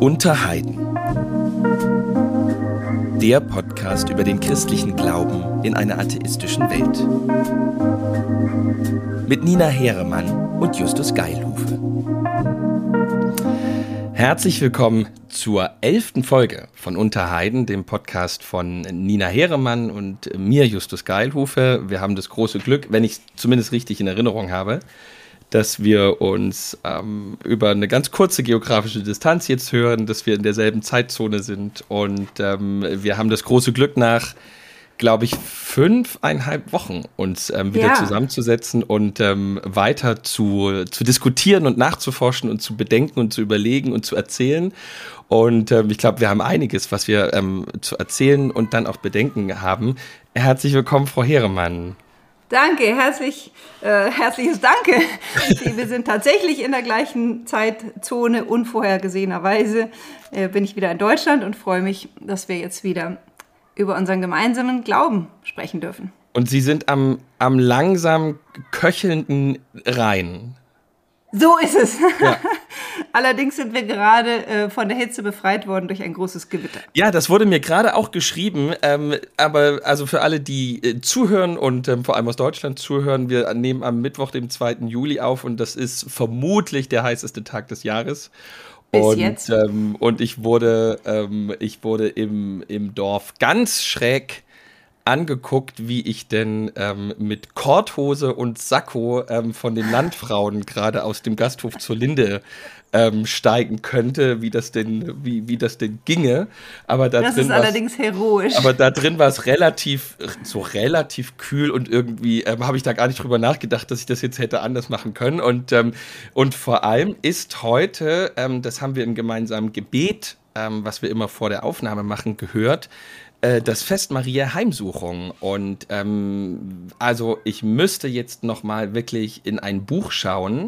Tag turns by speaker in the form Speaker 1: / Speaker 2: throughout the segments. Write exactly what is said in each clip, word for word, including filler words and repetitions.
Speaker 1: Unter Heiden. Der Podcast über den christlichen Glauben in einer atheistischen Welt. Mit Nina Heeremann und Justus Geilhufe. Herzlich willkommen zur elften Folge von Unter Heiden, dem Podcast von Nina Heeremann und mir, Justus Geilhufe. Wir haben das große Glück, wenn ich es zumindest richtig in Erinnerung habe, dass wir uns ähm, über eine ganz kurze geografische Distanz jetzt hören, dass wir in derselben Zeitzone sind und ähm, wir haben das große Glück, nach, glaube ich, fünfeinhalb Wochen uns ähm, wieder ja. zusammenzusetzen und ähm, weiter zu, zu diskutieren und nachzuforschen und zu bedenken und zu überlegen und zu erzählen. Und ähm, ich glaube, wir haben einiges, was wir ähm, zu erzählen und dann auch bedenken haben. Herzlich willkommen, Frau Heeremann.
Speaker 2: Danke, herzlich, äh, herzliches Danke. Wir sind tatsächlich in der gleichen Zeitzone. Unvorhergesehenerweise äh, bin ich wieder in Deutschland und freue mich, dass wir jetzt wieder über unseren gemeinsamen Glauben sprechen dürfen.
Speaker 1: Und Sie sind am, am langsam köchelnden Rhein.
Speaker 2: So ist es.
Speaker 1: Ja.
Speaker 2: Allerdings sind wir gerade äh, von der Hitze befreit worden durch ein großes Gewitter.
Speaker 1: Ja, das wurde mir gerade auch geschrieben, ähm, aber also für alle, die äh, zuhören und ähm, vor allem aus Deutschland zuhören, wir nehmen am Mittwoch, dem zweiten Juli auf und das ist vermutlich der heißeste Tag des Jahres.
Speaker 2: Bis
Speaker 1: und,
Speaker 2: jetzt.
Speaker 1: Ähm, und ich wurde, ähm, ich wurde im, im Dorf ganz schräg angeguckt, wie ich denn ähm, mit Korthose und Sakko ähm, von den Landfrauen gerade aus dem Gasthof zur Linde ähm, steigen könnte, wie das denn, wie, wie das denn ginge. Aber da
Speaker 2: das
Speaker 1: drin
Speaker 2: ist allerdings heroisch.
Speaker 1: Aber da drin war es relativ, so relativ kühl und irgendwie ähm, habe ich da gar nicht drüber nachgedacht, dass ich das jetzt hätte anders machen können. Und, ähm, und vor allem ist heute, ähm, das haben wir im gemeinsamen Gebet, ähm, was wir immer vor der Aufnahme machen, gehört, das Fest Maria Heimsuchung. Und ähm, also ich müsste jetzt noch mal wirklich in ein Buch schauen,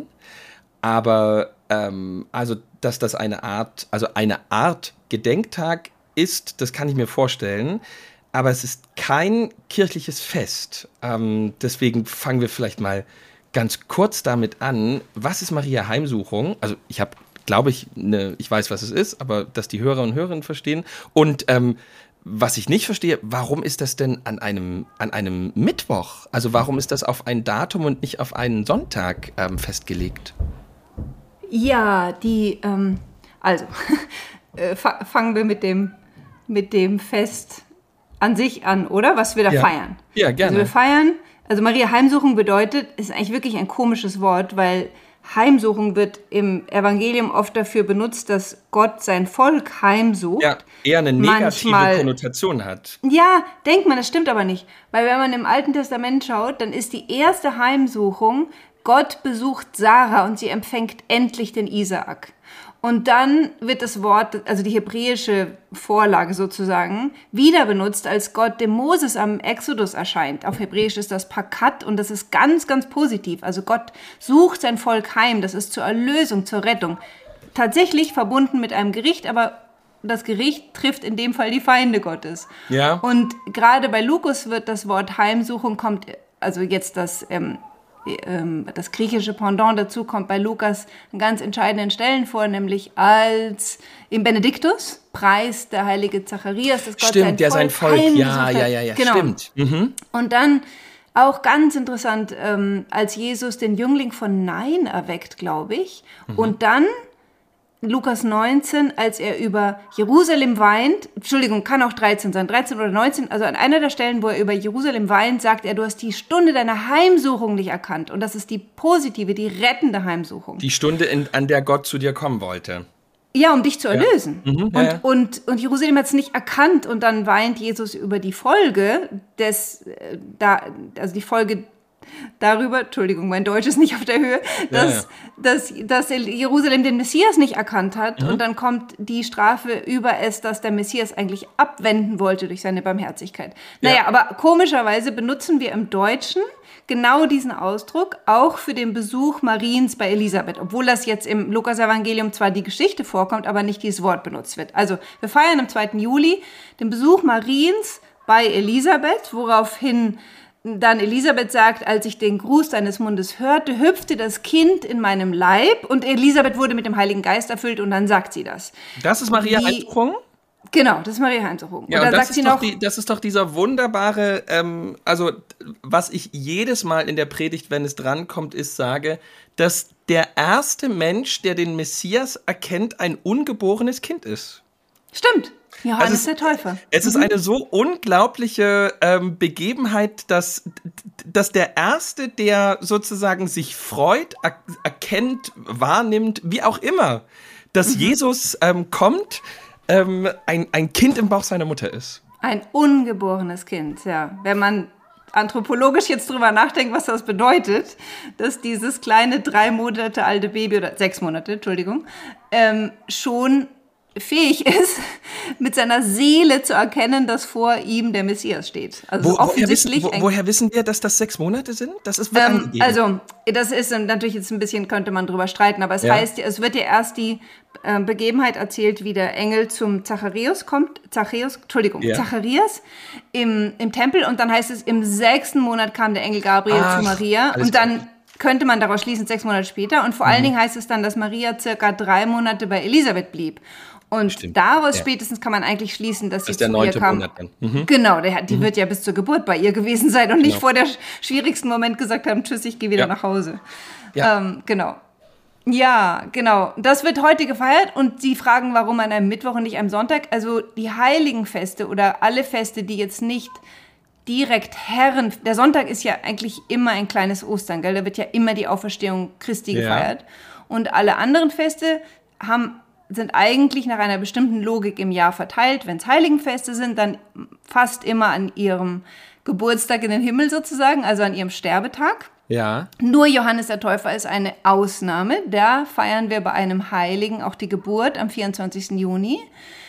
Speaker 1: aber ähm, also dass das eine Art, also eine Art Gedenktag ist, das kann ich mir vorstellen, aber es ist kein kirchliches Fest. Ähm, deswegen fangen wir vielleicht mal ganz kurz damit an. Was ist Maria Heimsuchung? Also ich habe, glaube ich, ne, ich weiß, was es ist, aber dass die Hörer und Hörerinnen verstehen. Und ähm, was ich nicht verstehe, warum ist das denn an einem, an einem Mittwoch? Also warum ist das auf ein Datum und nicht auf einen Sonntag ähm, festgelegt?
Speaker 2: Ja, die, ähm, also äh, fa- fangen wir mit dem, mit dem Fest an sich an, oder? Was wir da
Speaker 1: ja.
Speaker 2: feiern.
Speaker 1: Ja, gerne.
Speaker 2: Also wir feiern, also Maria Heimsuchung bedeutet, ist eigentlich wirklich ein komisches Wort, weil Heimsuchung wird im Evangelium oft dafür benutzt, dass Gott sein Volk heimsucht.
Speaker 1: Ja, eher eine negative
Speaker 2: Manchmal,
Speaker 1: Konnotation hat.
Speaker 2: Ja, denkt man, das stimmt aber nicht. Weil wenn man im Alten Testament schaut, dann ist die erste Heimsuchung, Gott besucht Sarah und sie empfängt endlich den Isaak. Und dann wird das Wort, also die hebräische Vorlage sozusagen, wieder benutzt, als Gott dem Moses am Exodus erscheint. Auf Hebräisch ist das Pakat und das ist ganz, ganz positiv. Also Gott sucht sein Volk heim, das ist zur Erlösung, zur Rettung. Tatsächlich verbunden mit einem Gericht, aber das Gericht trifft in dem Fall die Feinde Gottes.
Speaker 1: Ja.
Speaker 2: Und gerade bei Lukas wird das Wort Heimsuchung, kommt, also jetzt das... Ähm, das griechische Pendant dazu kommt bei Lukas an ganz entscheidenden Stellen vor, nämlich als im Benediktus preist der heilige Zacharias, dass Gott
Speaker 1: stimmt,
Speaker 2: sein
Speaker 1: der
Speaker 2: Volk
Speaker 1: sein Volk, ja, ja, ja, ja,
Speaker 2: genau.
Speaker 1: Stimmt. Mhm.
Speaker 2: Und dann auch ganz interessant, ähm, als Jesus den Jüngling von Nain erweckt, glaube ich, mhm. und dann Lukas neunzehn, als er über Jerusalem weint, Entschuldigung, kann auch dreizehn sein, dreizehn oder neunzehn, also an einer der Stellen, wo er über Jerusalem weint, sagt er, du hast die Stunde deiner Heimsuchung nicht erkannt. Und das ist die positive, die rettende Heimsuchung.
Speaker 1: Die Stunde, in, an der Gott zu dir kommen wollte.
Speaker 2: Ja, um dich zu erlösen.
Speaker 1: Ja. Mhm,
Speaker 2: und,
Speaker 1: ja, ja.
Speaker 2: Und, und Jerusalem hat es nicht erkannt und dann weint Jesus über die Folge des, da, also die Folge darüber, Entschuldigung, mein Deutsch ist nicht auf der Höhe, dass, ja, ja. dass, dass Jerusalem den Messias nicht erkannt hat mhm. und dann kommt die Strafe über es, dass der Messias eigentlich abwenden wollte durch seine Barmherzigkeit. Naja, ja. aber komischerweise benutzen wir im Deutschen genau diesen Ausdruck auch für den Besuch Mariens bei Elisabeth, obwohl das jetzt im Lukas-Evangelium zwar die Geschichte vorkommt, aber nicht dieses Wort benutzt wird. Also wir feiern am zweiten Juli den Besuch Mariens bei Elisabeth, woraufhin dann Elisabeth sagt, als ich den Gruß deines Mundes hörte, hüpfte das Kind in meinem Leib und Elisabeth wurde mit dem Heiligen Geist erfüllt und dann sagt sie das.
Speaker 1: Das ist Maria
Speaker 2: Wie,
Speaker 1: Einzuchung?
Speaker 2: Genau, das ist Maria Einzuchung.
Speaker 1: Ja,
Speaker 2: und
Speaker 1: und
Speaker 2: dann
Speaker 1: das,
Speaker 2: sagt
Speaker 1: ist
Speaker 2: sie
Speaker 1: doch
Speaker 2: noch,
Speaker 1: die, das ist doch dieser wunderbare, ähm, also was ich jedes Mal in der Predigt, wenn es drankommt, ist, sage, dass der erste Mensch, der den Messias erkennt, ein ungeborenes Kind ist.
Speaker 2: Stimmt. Johannes
Speaker 1: Also es,
Speaker 2: der Täufer.
Speaker 1: Es ist eine so unglaubliche ähm, Begebenheit, dass, dass der Erste, der sozusagen sich freut, er, erkennt, wahrnimmt, wie auch immer, dass mhm. Jesus ähm, kommt, ähm, ein, ein Kind im Bauch seiner Mutter ist.
Speaker 2: Ein ungeborenes Kind, ja. Wenn man anthropologisch jetzt drüber nachdenkt, was das bedeutet, dass dieses kleine drei Monate alte Baby, oder sechs Monate, Entschuldigung, ähm, schon fähig ist, mit seiner Seele zu erkennen, dass vor ihm der Messias steht. Also
Speaker 1: wo,
Speaker 2: offensichtlich.
Speaker 1: Woher wissen, wo, woher wissen wir, dass das sechs Monate sind? Das ist wird
Speaker 2: ähm,
Speaker 1: angegeben.
Speaker 2: Also, das ist natürlich jetzt ein bisschen, könnte man drüber streiten, aber es
Speaker 1: ja.
Speaker 2: heißt, es wird ja erst die äh, Begebenheit erzählt, wie der Engel zum Zacharias kommt, Zacharias, Entschuldigung, ja. Zacharias im, im Tempel und dann heißt es, im sechsten Monat kam der Engel Gabriel Ach, zu Maria und dann klar. könnte man daraus schließen, sechs Monate später und vor mhm. allen Dingen heißt es dann, dass Maria circa drei Monate bei Elisabeth blieb. Und Stimmt. daraus ja. spätestens kann man eigentlich schließen, dass
Speaker 1: das
Speaker 2: sie
Speaker 1: ist
Speaker 2: zu
Speaker 1: der
Speaker 2: ihr kam.
Speaker 1: Monat dann. Mhm.
Speaker 2: Genau, der, die mhm. wird ja bis zur Geburt bei ihr gewesen sein und nicht
Speaker 1: genau.
Speaker 2: vor der schwierigsten Moment gesagt haben, tschüss, ich gehe wieder ja. nach Hause. Ja. Ähm, genau. Ja, genau. Das wird heute gefeiert und Sie fragen, warum an einem Mittwoch und nicht am Sonntag. Also die Heiligenfeste oder alle Feste, die jetzt nicht direkt Herren... Der Sonntag ist ja eigentlich immer ein kleines Ostern, gell? Da wird ja immer die Auferstehung Christi ja. gefeiert. Und alle anderen Feste haben... sind eigentlich nach einer bestimmten Logik im Jahr verteilt. Wenn es Heiligenfeste sind, dann fast immer an ihrem Geburtstag in den Himmel sozusagen, also an ihrem Sterbetag.
Speaker 1: Ja.
Speaker 2: Nur Johannes der Täufer ist eine Ausnahme. Da feiern wir bei einem Heiligen auch die Geburt am vierundzwanzigsten Juni.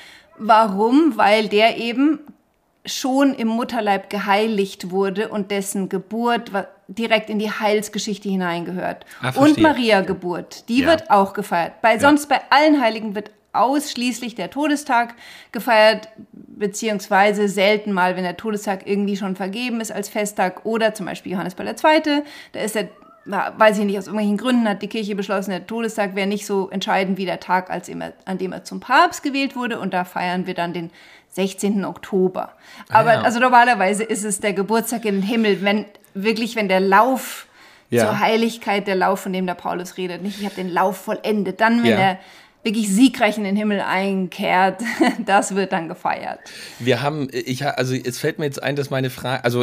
Speaker 2: Warum? Weil der eben schon im Mutterleib geheiligt wurde und dessen Geburt direkt in die Heilsgeschichte hineingehört.
Speaker 1: Ah,
Speaker 2: und Maria Geburt, die ja. wird auch gefeiert. Bei, ja. Sonst bei allen Heiligen wird ausschließlich der Todestag gefeiert, beziehungsweise selten mal, wenn der Todestag irgendwie schon vergeben ist als Festtag oder zum Beispiel Johannes Paul der Zweite, da ist der, weiß ich nicht, aus irgendwelchen Gründen hat die Kirche beschlossen, der Todestag wäre nicht so entscheidend wie der Tag, als er, an dem er zum Papst gewählt wurde und da feiern wir dann den sechzehnten Oktober. Aber ah, ja. also normalerweise ist es der Geburtstag in den Himmel, wenn wirklich, wenn der Lauf ja. zur Heiligkeit, der Lauf, von dem der Paulus redet, nicht, ich habe den Lauf vollendet, dann, wenn ja. er wirklich siegreich in den Himmel einkehrt, das wird dann gefeiert.
Speaker 1: Wir haben, ich, also es fällt mir jetzt ein, dass meine Frage, also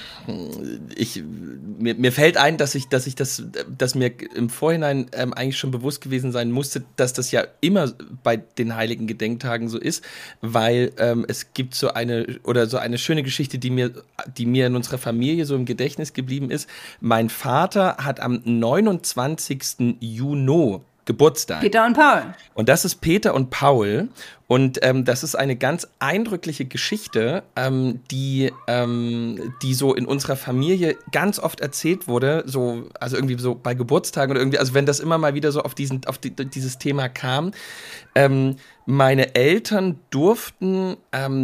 Speaker 1: ich, mir, mir fällt ein, dass ich, dass ich das, dass mir im Vorhinein ähm, eigentlich schon bewusst gewesen sein musste, dass das ja immer bei den heiligen Gedenktagen so ist, weil ähm, es gibt so eine, oder so eine schöne Geschichte, die mir, die mir in unserer Familie so im Gedächtnis geblieben ist. Mein Vater hat am neunundzwanzigsten Juni Geburtstag.
Speaker 2: Peter und Paul.
Speaker 1: Und das ist Peter und Paul. Und ähm, das ist eine ganz eindrückliche Geschichte, ähm, die, ähm, die so in unserer Familie ganz oft erzählt wurde. So, also irgendwie so bei Geburtstagen oder irgendwie, also wenn das immer mal wieder so auf, diesen, auf die, dieses Thema kam. Ähm, meine Eltern durften ähm,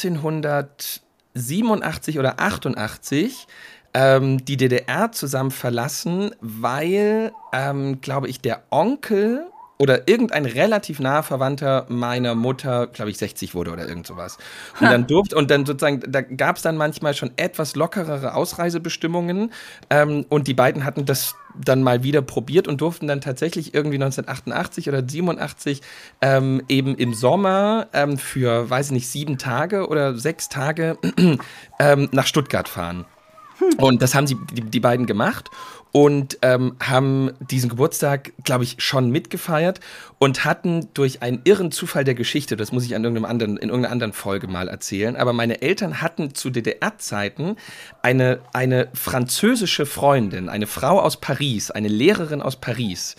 Speaker 1: neunzehnhundertsiebenundachtzig oder achtundachtzig die D D R zusammen verlassen, weil, ähm, glaube ich, der Onkel oder irgendein relativ naher Verwandter meiner Mutter, glaube ich, sechzig wurde oder irgend sowas. Und ha. dann durfte, und dann sozusagen, da gab es dann manchmal schon etwas lockerere Ausreisebestimmungen ähm, und die beiden hatten das dann mal wieder probiert und durften dann tatsächlich irgendwie neunzehnhundertachtundachtzig oder siebenundachtzig ähm, eben im Sommer ähm, für, weiß ich nicht, sieben Tage oder sechs Tage ähm, nach Stuttgart fahren. Und das haben sie, die, die beiden gemacht und ähm, haben diesen Geburtstag, glaube ich, schon mitgefeiert und hatten durch einen irren Zufall der Geschichte, das muss ich an irgendeinem anderen, in irgendeiner anderen Folge mal erzählen, aber meine Eltern hatten zu D D R-Zeiten eine, eine französische Freundin, eine Frau aus Paris, eine Lehrerin aus Paris,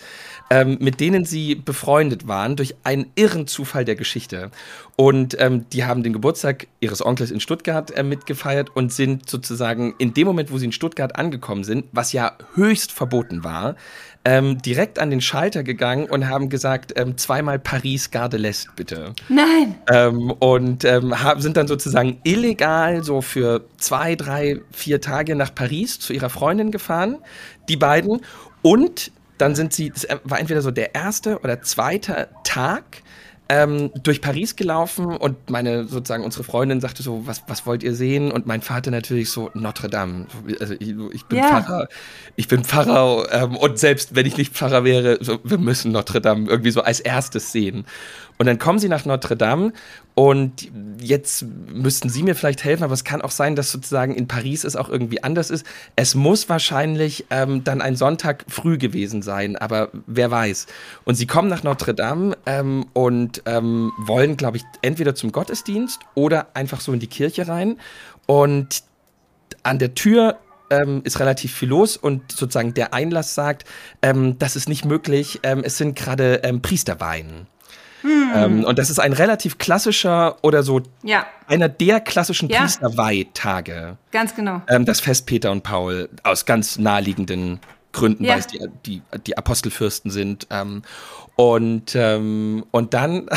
Speaker 1: ähm, mit denen sie befreundet waren durch einen irren Zufall der Geschichte. Und ähm, die haben den Geburtstag ihres Onkels in Stuttgart äh, mitgefeiert und sind sozusagen in dem Moment, wo sie in Stuttgart angekommen sind, was ja höchst verboten war, ähm, direkt an den Schalter gegangen und haben gesagt, ähm, zweimal Paris Gare de l'Est, bitte.
Speaker 2: Nein.
Speaker 1: Ähm, und ähm, haben, sind dann sozusagen illegal so für zwei, drei, vier Tage nach Paris zu ihrer Freundin gefahren, die beiden. Und dann sind sie, das war entweder so der erste oder zweite Tag, ähm, durch Paris gelaufen und meine, sozusagen, unsere Freundin sagte so, was, was wollt ihr sehen? Und mein Vater natürlich so, Notre Dame. Also ich, ich bin
Speaker 2: Ja.
Speaker 1: Pfarrer, ich bin Pfarrer ähm, und selbst wenn ich nicht Pfarrer wäre, so, wir müssen Notre Dame irgendwie so als erstes sehen. Und dann kommen sie nach Notre Dame und jetzt müssten Sie mir vielleicht helfen, aber es kann auch sein, dass sozusagen in Paris es auch irgendwie anders ist. Es muss wahrscheinlich ähm, dann ein Sonntag früh gewesen sein, aber wer weiß. Und sie kommen nach Notre Dame ähm, und ähm, wollen, glaube ich, entweder zum Gottesdienst oder einfach so in die Kirche rein. Und an der Tür ähm, ist relativ viel los und sozusagen der Einlass sagt, ähm, das ist nicht möglich, ähm, es sind gerade ähm, Priesterweihen. Hm. Ähm, und das ist ein relativ klassischer oder so
Speaker 2: Ja.
Speaker 1: einer der klassischen
Speaker 2: Ja.
Speaker 1: Priesterweihtage.
Speaker 2: Ganz genau.
Speaker 1: Ähm, das Fest Peter und Paul aus ganz naheliegenden Gründen,
Speaker 2: Ja.
Speaker 1: weil es die, die, die Apostelfürsten sind. Ähm, und, ähm, und dann,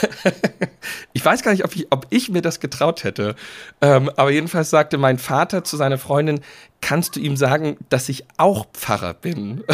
Speaker 1: ich weiß gar nicht, ob ich, ob ich mir das getraut hätte, ähm, aber jedenfalls sagte mein Vater zu seiner Freundin, kannst du ihm sagen, dass ich auch Pfarrer bin?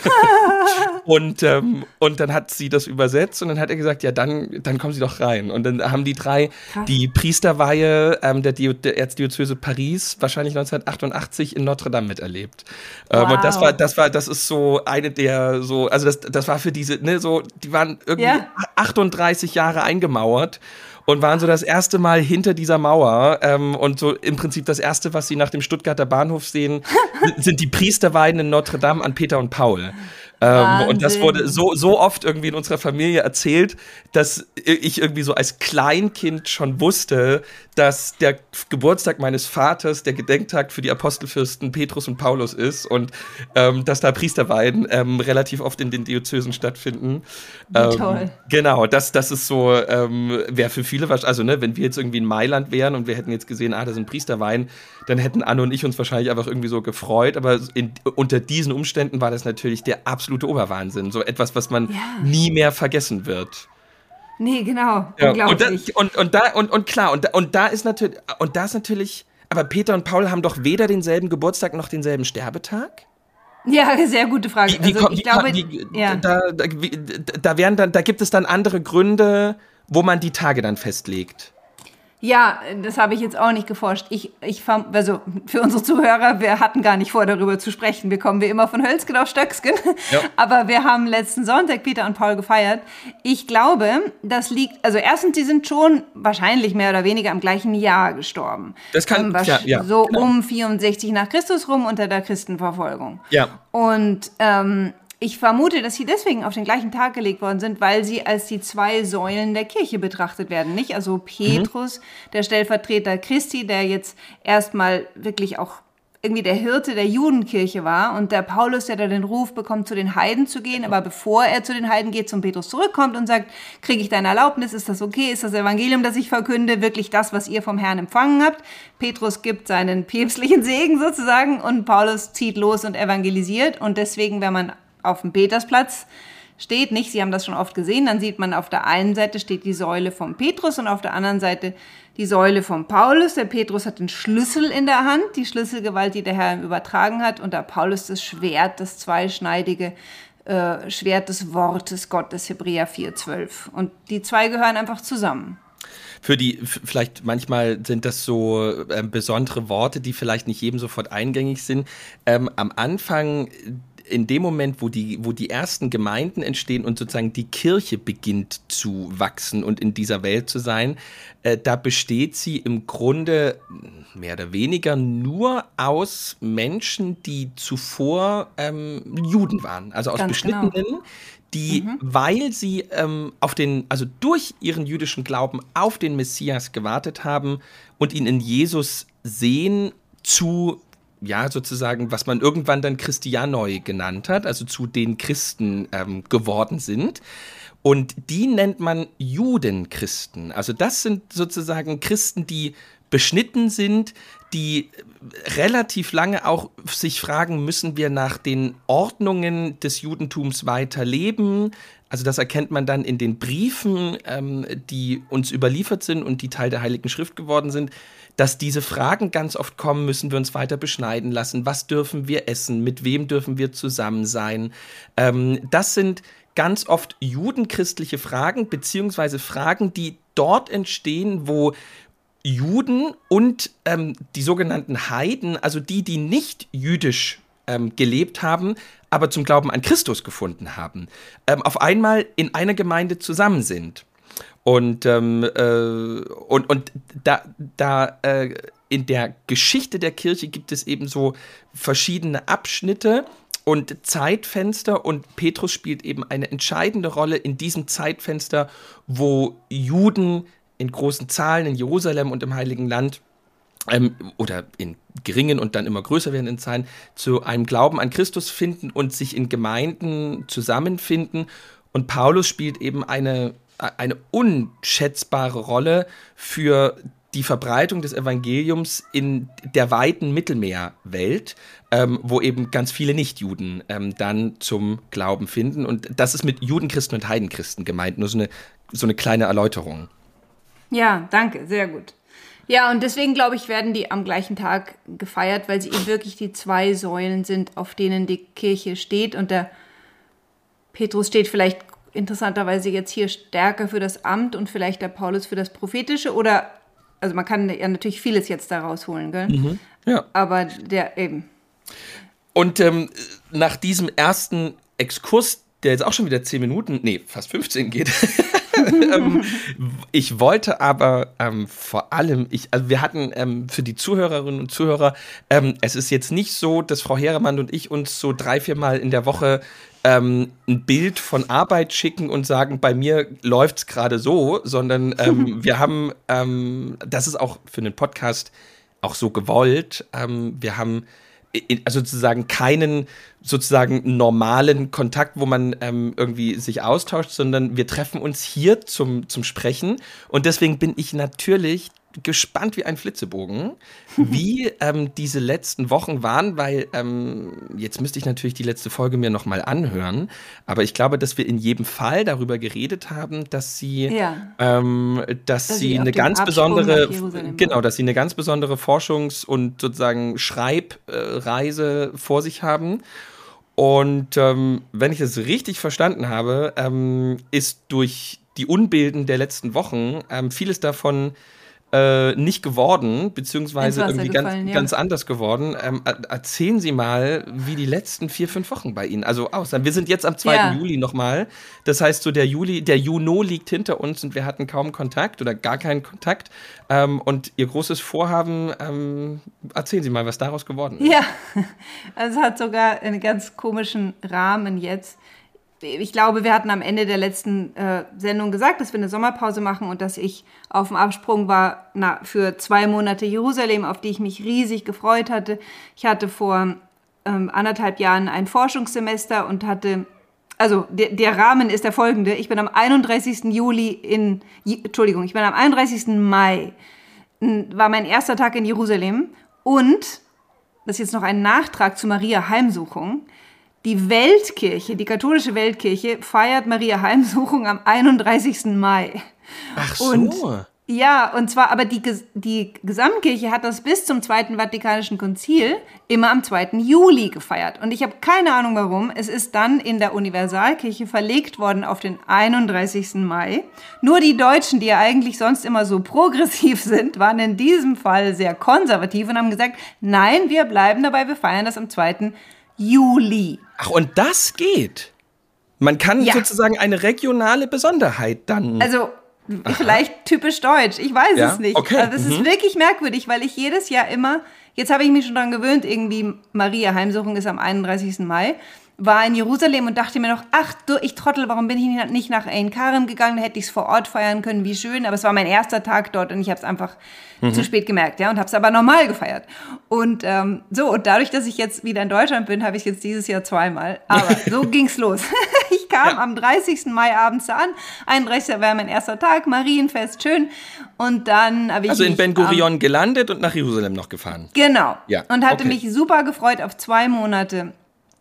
Speaker 1: und, ähm, und dann hat sie das übersetzt und dann hat er gesagt, ja, dann, dann kommen Sie doch rein. Und dann haben die drei
Speaker 2: Krass.
Speaker 1: die Priesterweihe ähm, der, Dio- der Erzdiözese Paris wahrscheinlich neunzehnhundertachtundachtzig in Notre Dame miterlebt. Ähm,
Speaker 2: Wow.
Speaker 1: und das war, das war, das ist so eine der so, also das, das war für diese, ne, so, die waren irgendwie
Speaker 2: Ja.
Speaker 1: achtunddreißig Jahre eingemauert. Und waren so das erste Mal hinter dieser Mauer ähm, und so im Prinzip das erste, was sie nach dem Stuttgarter Bahnhof sehen, sind die Priesterweihen in Notre Dame an Peter und Paul. Ähm, und das wurde so, so oft irgendwie in unserer Familie erzählt, dass ich irgendwie so als Kleinkind schon wusste, dass der Geburtstag meines Vaters der Gedenktag für die Apostelfürsten Petrus und Paulus ist und ähm, dass da Priesterweihen ähm, relativ oft in den Diözesen stattfinden. Ähm,
Speaker 2: Toll.
Speaker 1: Genau, das, das ist so, ähm, wäre für viele wahrscheinlich, also ne, wenn wir jetzt irgendwie in Mailand wären und wir hätten jetzt gesehen, ah, da sind Priesterweihen, dann hätten Anne und ich uns wahrscheinlich einfach irgendwie so gefreut, aber in, unter diesen Umständen war das natürlich der absolute Oberwahnsinn, so etwas, was man
Speaker 2: Ja.
Speaker 1: nie mehr vergessen wird.
Speaker 2: Nee, genau.
Speaker 1: Ja, und, da,
Speaker 2: Unglaublich.
Speaker 1: und, und da, und, und klar, und, da- und da ist natürlich, und da ist natürlich, aber Peter und Paul haben doch weder denselben Geburtstag noch denselben Sterbetag?
Speaker 2: Ja, sehr gute Frage.
Speaker 1: Wie, wie,
Speaker 2: also
Speaker 1: kommt-
Speaker 2: ich
Speaker 1: wie,
Speaker 2: glaube,
Speaker 1: wie,
Speaker 2: ja.
Speaker 1: da, da, wie, da, wären dann, da gibt es dann andere Gründe, wo man die Tage dann festlegt.
Speaker 2: Ja, das habe ich jetzt auch nicht geforscht. Ich, ich fam- also für unsere Zuhörer, wir hatten gar nicht vor, darüber zu sprechen. Wir kommen wie immer von Hölzgen auf Stöcksken.
Speaker 1: Ja.
Speaker 2: Aber wir haben letzten Sonntag Peter und Paul gefeiert. Ich glaube, das liegt, also erstens, die sind schon wahrscheinlich mehr oder weniger im gleichen Jahr gestorben.
Speaker 1: Das kann-
Speaker 2: Ähm, wahrsch-
Speaker 1: ja, ja,
Speaker 2: so
Speaker 1: genau.
Speaker 2: um vierundsechzig nach Christus rum unter der Christenverfolgung.
Speaker 1: Ja.
Speaker 2: Und ähm, ich vermute, dass sie deswegen auf den gleichen Tag gelegt worden sind, weil sie als die zwei Säulen der Kirche betrachtet werden, nicht? Also Petrus, der Stellvertreter Christi, der jetzt erstmal wirklich auch irgendwie der Hirte der Judenkirche war, und der Paulus, der da den Ruf bekommt, zu den Heiden zu gehen, aber bevor er zu den Heiden geht, zum Petrus zurückkommt und sagt, kriege ich deine Erlaubnis, ist das okay, ist das Evangelium, das ich verkünde, wirklich das, was ihr vom Herrn empfangen habt? Petrus gibt seinen päpstlichen Segen sozusagen und Paulus zieht los und evangelisiert, und deswegen, wenn man auf dem Petersplatz steht, nicht, Sie haben das schon oft gesehen, dann sieht man, auf der einen Seite steht die Säule vom Petrus und auf der anderen Seite die Säule vom Paulus. Der Petrus hat den Schlüssel in der Hand, die Schlüsselgewalt, die der Herr ihm übertragen hat, und der Paulus das Schwert, das zweischneidige äh, Schwert des Wortes Gottes, Hebräer vier zwölf. Und die zwei gehören einfach zusammen.
Speaker 1: Für die, f- vielleicht manchmal sind das so ähm, besondere Worte, die vielleicht nicht jedem sofort eingängig sind. Ähm, am Anfang, in dem Moment, wo die, wo die ersten Gemeinden entstehen und sozusagen die Kirche beginnt zu wachsen und in dieser Welt zu sein, äh, da besteht sie im Grunde mehr oder weniger nur aus Menschen, die zuvor ähm, Juden waren, also aus
Speaker 2: Ganz genau.
Speaker 1: Beschnittenen, die, weil sie ähm, auf den, also durch ihren jüdischen Glauben auf den Messias gewartet haben und ihn in Jesus sehen, zu ja, sozusagen, was man irgendwann dann Christianoi genannt hat, also zu den Christen ähm, geworden sind. Und die nennt man Judenchristen. Also das sind sozusagen Christen, die beschnitten sind, die relativ lange auch sich fragen, müssen wir nach den Ordnungen des Judentums weiterleben? Also das erkennt man dann in den Briefen, ähm, die uns überliefert sind und die Teil der Heiligen Schrift geworden sind, dass diese Fragen ganz oft kommen, müssen wir uns weiter beschneiden lassen? Was dürfen wir essen? Mit wem dürfen wir zusammen sein? Ähm, das sind ganz oft judenchristliche Fragen, beziehungsweise Fragen, die dort entstehen, wo Juden und ähm, die sogenannten Heiden, also die, die nicht jüdisch ähm, gelebt haben, aber zum Glauben an Christus gefunden haben, ähm, auf einmal in einer Gemeinde zusammen sind. Und, ähm, äh, und, und da, da äh, in der Geschichte der Kirche gibt es eben so verschiedene Abschnitte und Zeitfenster, und Petrus spielt eben eine entscheidende Rolle in diesem Zeitfenster, wo Juden in großen Zahlen in Jerusalem und im Heiligen Land ähm, oder in geringen und dann immer größer werdenden Zahlen zu einem Glauben an Christus finden und sich in Gemeinden zusammenfinden. Und Paulus spielt eben eine, eine unschätzbare Rolle für die Verbreitung des Evangeliums in der weiten Mittelmeerwelt, ähm, wo eben ganz viele Nichtjuden ähm, dann zum Glauben finden. Und das ist mit Judenchristen und Heidenchristen gemeint, nur so eine, so eine kleine Erläuterung.
Speaker 2: Ja, danke, sehr gut. Ja, und deswegen, glaube ich, werden die am gleichen Tag gefeiert, weil sie eben wirklich die zwei Säulen sind, auf denen die Kirche steht. Und der Petrus steht vielleicht interessanterweise jetzt hier stärker für das Amt und vielleicht der Paulus für das Prophetische, oder, also man kann ja natürlich vieles jetzt da rausholen, gell?
Speaker 1: Mhm, ja.
Speaker 2: Aber der eben.
Speaker 1: Und ähm, nach diesem ersten Exkurs, der jetzt auch schon wieder zehn Minuten, nee, fast fünfzehn geht, ähm, ich wollte aber ähm, vor allem, ich, also wir hatten ähm, für die Zuhörerinnen und Zuhörer, ähm, es ist jetzt nicht so, dass Frau Heeremann und ich uns so drei, vier Mal in der Woche ähm, ein Bild von Arbeit schicken und sagen, bei mir läuft's gerade so, sondern ähm, wir haben, ähm, das ist auch für einen Podcast auch so gewollt, ähm, wir haben also sozusagen keinen sozusagen normalen Kontakt, wo man ähm, irgendwie sich austauscht, sondern wir treffen uns hier zum, zum Sprechen. Und deswegen bin ich natürlich gespannt wie ein Flitzebogen, wie ähm, diese letzten Wochen waren, weil ähm, jetzt müsste ich natürlich die letzte Folge mir nochmal anhören, aber ich glaube, dass wir in jedem Fall darüber geredet haben, dass sie, ja. ähm, dass, dass sie eine ganz besondere, genau, dass sie eine ganz besondere Forschungs- und sozusagen Schreibreise vor sich haben. Und ähm, wenn ich das richtig verstanden habe, ähm, ist durch die Unbilden der letzten Wochen ähm, vieles davon Äh, nicht geworden, beziehungsweise irgendwie
Speaker 2: gefallen,
Speaker 1: ganz,
Speaker 2: ja.
Speaker 1: ganz anders geworden. Ähm, erzählen Sie mal, wie die letzten vier, fünf Wochen bei Ihnen also aussahen. Wir sind jetzt am zweiten Ja. Juli nochmal. Das heißt, so der Juli, der Juno liegt hinter uns und wir hatten kaum Kontakt oder gar keinen Kontakt. Ähm, und Ihr großes Vorhaben, ähm, erzählen Sie mal, was daraus geworden ist.
Speaker 2: Ja, also es hat sogar einen ganz komischen Rahmen jetzt. Ich glaube, wir hatten am Ende der letzten äh, Sendung gesagt, dass wir eine Sommerpause machen und dass ich auf dem Absprung war na, für zwei Monate Jerusalem, auf die ich mich riesig gefreut hatte. Ich hatte vor ähm, anderthalb Jahren ein Forschungssemester und hatte, also der, der Rahmen ist der folgende. Ich bin am einunddreißigsten Juli in, Entschuldigung, ich bin am einunddreißigsten Mai, war mein erster Tag in Jerusalem, und, das ist jetzt noch ein Nachtrag zu Maria Heimsuchung, die Weltkirche, die katholische Weltkirche, feiert Maria Heimsuchung am einunddreißigsten Mai.
Speaker 1: Ach so.
Speaker 2: Und, ja, und zwar, aber die, die Gesamtkirche hat das bis zum Zweiten Vatikanischen Konzil immer am zweiten Juli gefeiert. Und ich habe keine Ahnung warum. Es ist dann in der Universalkirche verlegt worden auf den einunddreißigsten Mai. Nur die Deutschen, die ja eigentlich sonst immer so progressiv sind, waren in diesem Fall sehr konservativ und haben gesagt, nein, wir bleiben dabei, wir feiern das am zweiten Juli.
Speaker 1: Ach, und das geht? Man kann ja. sozusagen eine regionale Besonderheit dann...
Speaker 2: Also, Aha. vielleicht typisch deutsch, ich weiß
Speaker 1: ja?
Speaker 2: es nicht.
Speaker 1: Okay.
Speaker 2: Also, das mhm. ist wirklich merkwürdig, weil ich jedes Jahr immer, jetzt habe ich mich schon daran gewöhnt, irgendwie Maria Heimsuchung ist am einunddreißigsten Mai, war in Jerusalem und dachte mir noch, ach du, ich Trottel, warum bin ich nicht nach Ein Karem gegangen? Da hätte ich es vor Ort feiern können, wie schön. Aber es war mein erster Tag dort und ich habe es einfach mhm. zu spät gemerkt, ja, und habe es aber normal gefeiert. Und ähm, so, und dadurch, dass ich jetzt wieder in Deutschland bin, habe ich jetzt dieses Jahr zweimal. Aber so ging's los. Ich kam ja. am dreißigsten Mai abends an, einunddreißigsten war mein erster Tag, Marienfest, schön. Und dann habe ich
Speaker 1: Also in
Speaker 2: mich,
Speaker 1: Ben Gurion ähm, gelandet und nach Jerusalem noch gefahren.
Speaker 2: Genau.
Speaker 1: Ja.
Speaker 2: Und hatte
Speaker 1: okay.
Speaker 2: mich super gefreut auf zwei Monate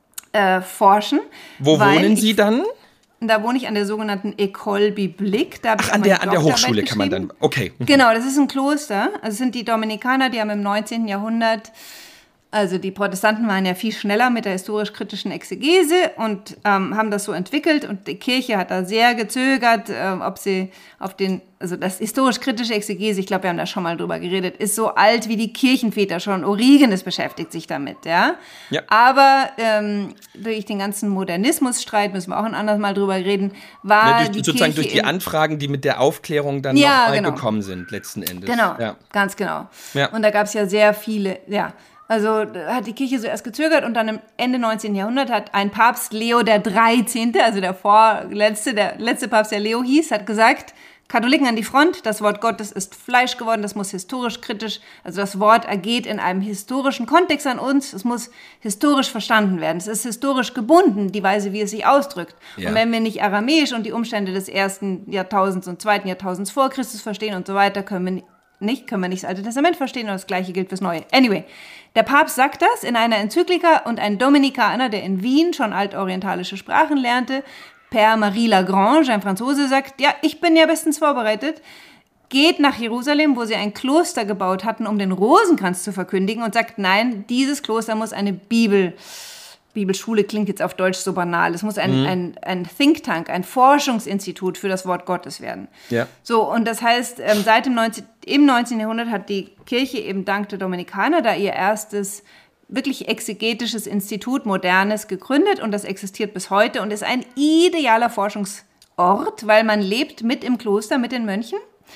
Speaker 2: Äh, forschen.
Speaker 1: Wo wohnen Sie
Speaker 2: ich,
Speaker 1: dann?
Speaker 2: Da wohne ich an der sogenannten École Biblique. Da
Speaker 1: Ach, an der, an der Hochschule kann man dann, okay.
Speaker 2: Genau, das ist ein Kloster. Also es sind die Dominikaner, die haben im neunzehnten Jahrhundert, also die Protestanten waren ja viel schneller mit der historisch-kritischen Exegese und ähm, haben das so entwickelt und die Kirche hat da sehr gezögert, äh, ob sie auf den, also das historisch-kritische Exegese, ich glaube, wir haben da schon mal drüber geredet, ist so alt wie die Kirchenväter schon. Origenes beschäftigt sich damit, ja. ja. Aber ähm, durch den ganzen Modernismusstreit, müssen wir auch ein anderes Mal drüber reden, war ja, durch, die
Speaker 1: sozusagen
Speaker 2: Kirche
Speaker 1: durch die Anfragen, die mit der Aufklärung dann
Speaker 2: ja,
Speaker 1: noch
Speaker 2: genau.
Speaker 1: gekommen sind, letzten Endes.
Speaker 2: Genau,
Speaker 1: ja.
Speaker 2: ganz genau.
Speaker 1: Ja.
Speaker 2: Und da gab es ja sehr viele, ja. Also hat die Kirche so erst gezögert und dann im Ende neunzehnten Jahrhundert hat ein Papst, Leo der dreizehnte, also der vorletzte, der letzte Papst, der Leo hieß, hat gesagt, Katholiken an die Front, das Wort Gottes ist Fleisch geworden, das muss historisch kritisch, also das Wort ergeht in einem historischen Kontext an uns, es muss historisch verstanden werden, es ist historisch gebunden, die Weise, wie es sich ausdrückt. Ja. Und wenn wir nicht Aramäisch und die Umstände des ersten Jahrtausends und zweiten Jahrtausends vor Christus verstehen und so weiter, können wir nicht, können wir nicht das Alte Testament verstehen und das Gleiche gilt fürs Neue. Anyway, der Papst sagt das in einer Enzyklika und ein Dominikaner, der in Wien schon altorientalische Sprachen lernte, Père Marie Lagrange, ein Franzose, sagt, ja, ich bin ja bestens vorbereitet, geht nach Jerusalem, wo sie ein Kloster gebaut hatten, um den Rosenkranz zu verkündigen und sagt, nein, dieses Kloster muss eine Bibel, Bibelschule klingt jetzt auf Deutsch so banal, es muss ein, mhm. ein, ein Think Tank, ein Forschungsinstitut für das Wort Gottes werden. Ja. So, und das heißt, ähm, seit dem neunzehnten, im neunzehnten Jahrhundert hat die Kirche eben dank der Dominikaner da ihr erstes wirklich exegetisches Institut, modernes, gegründet und das existiert bis heute und ist ein idealer Forschungsort, weil man lebt mit im Kloster, mit den Mönchen,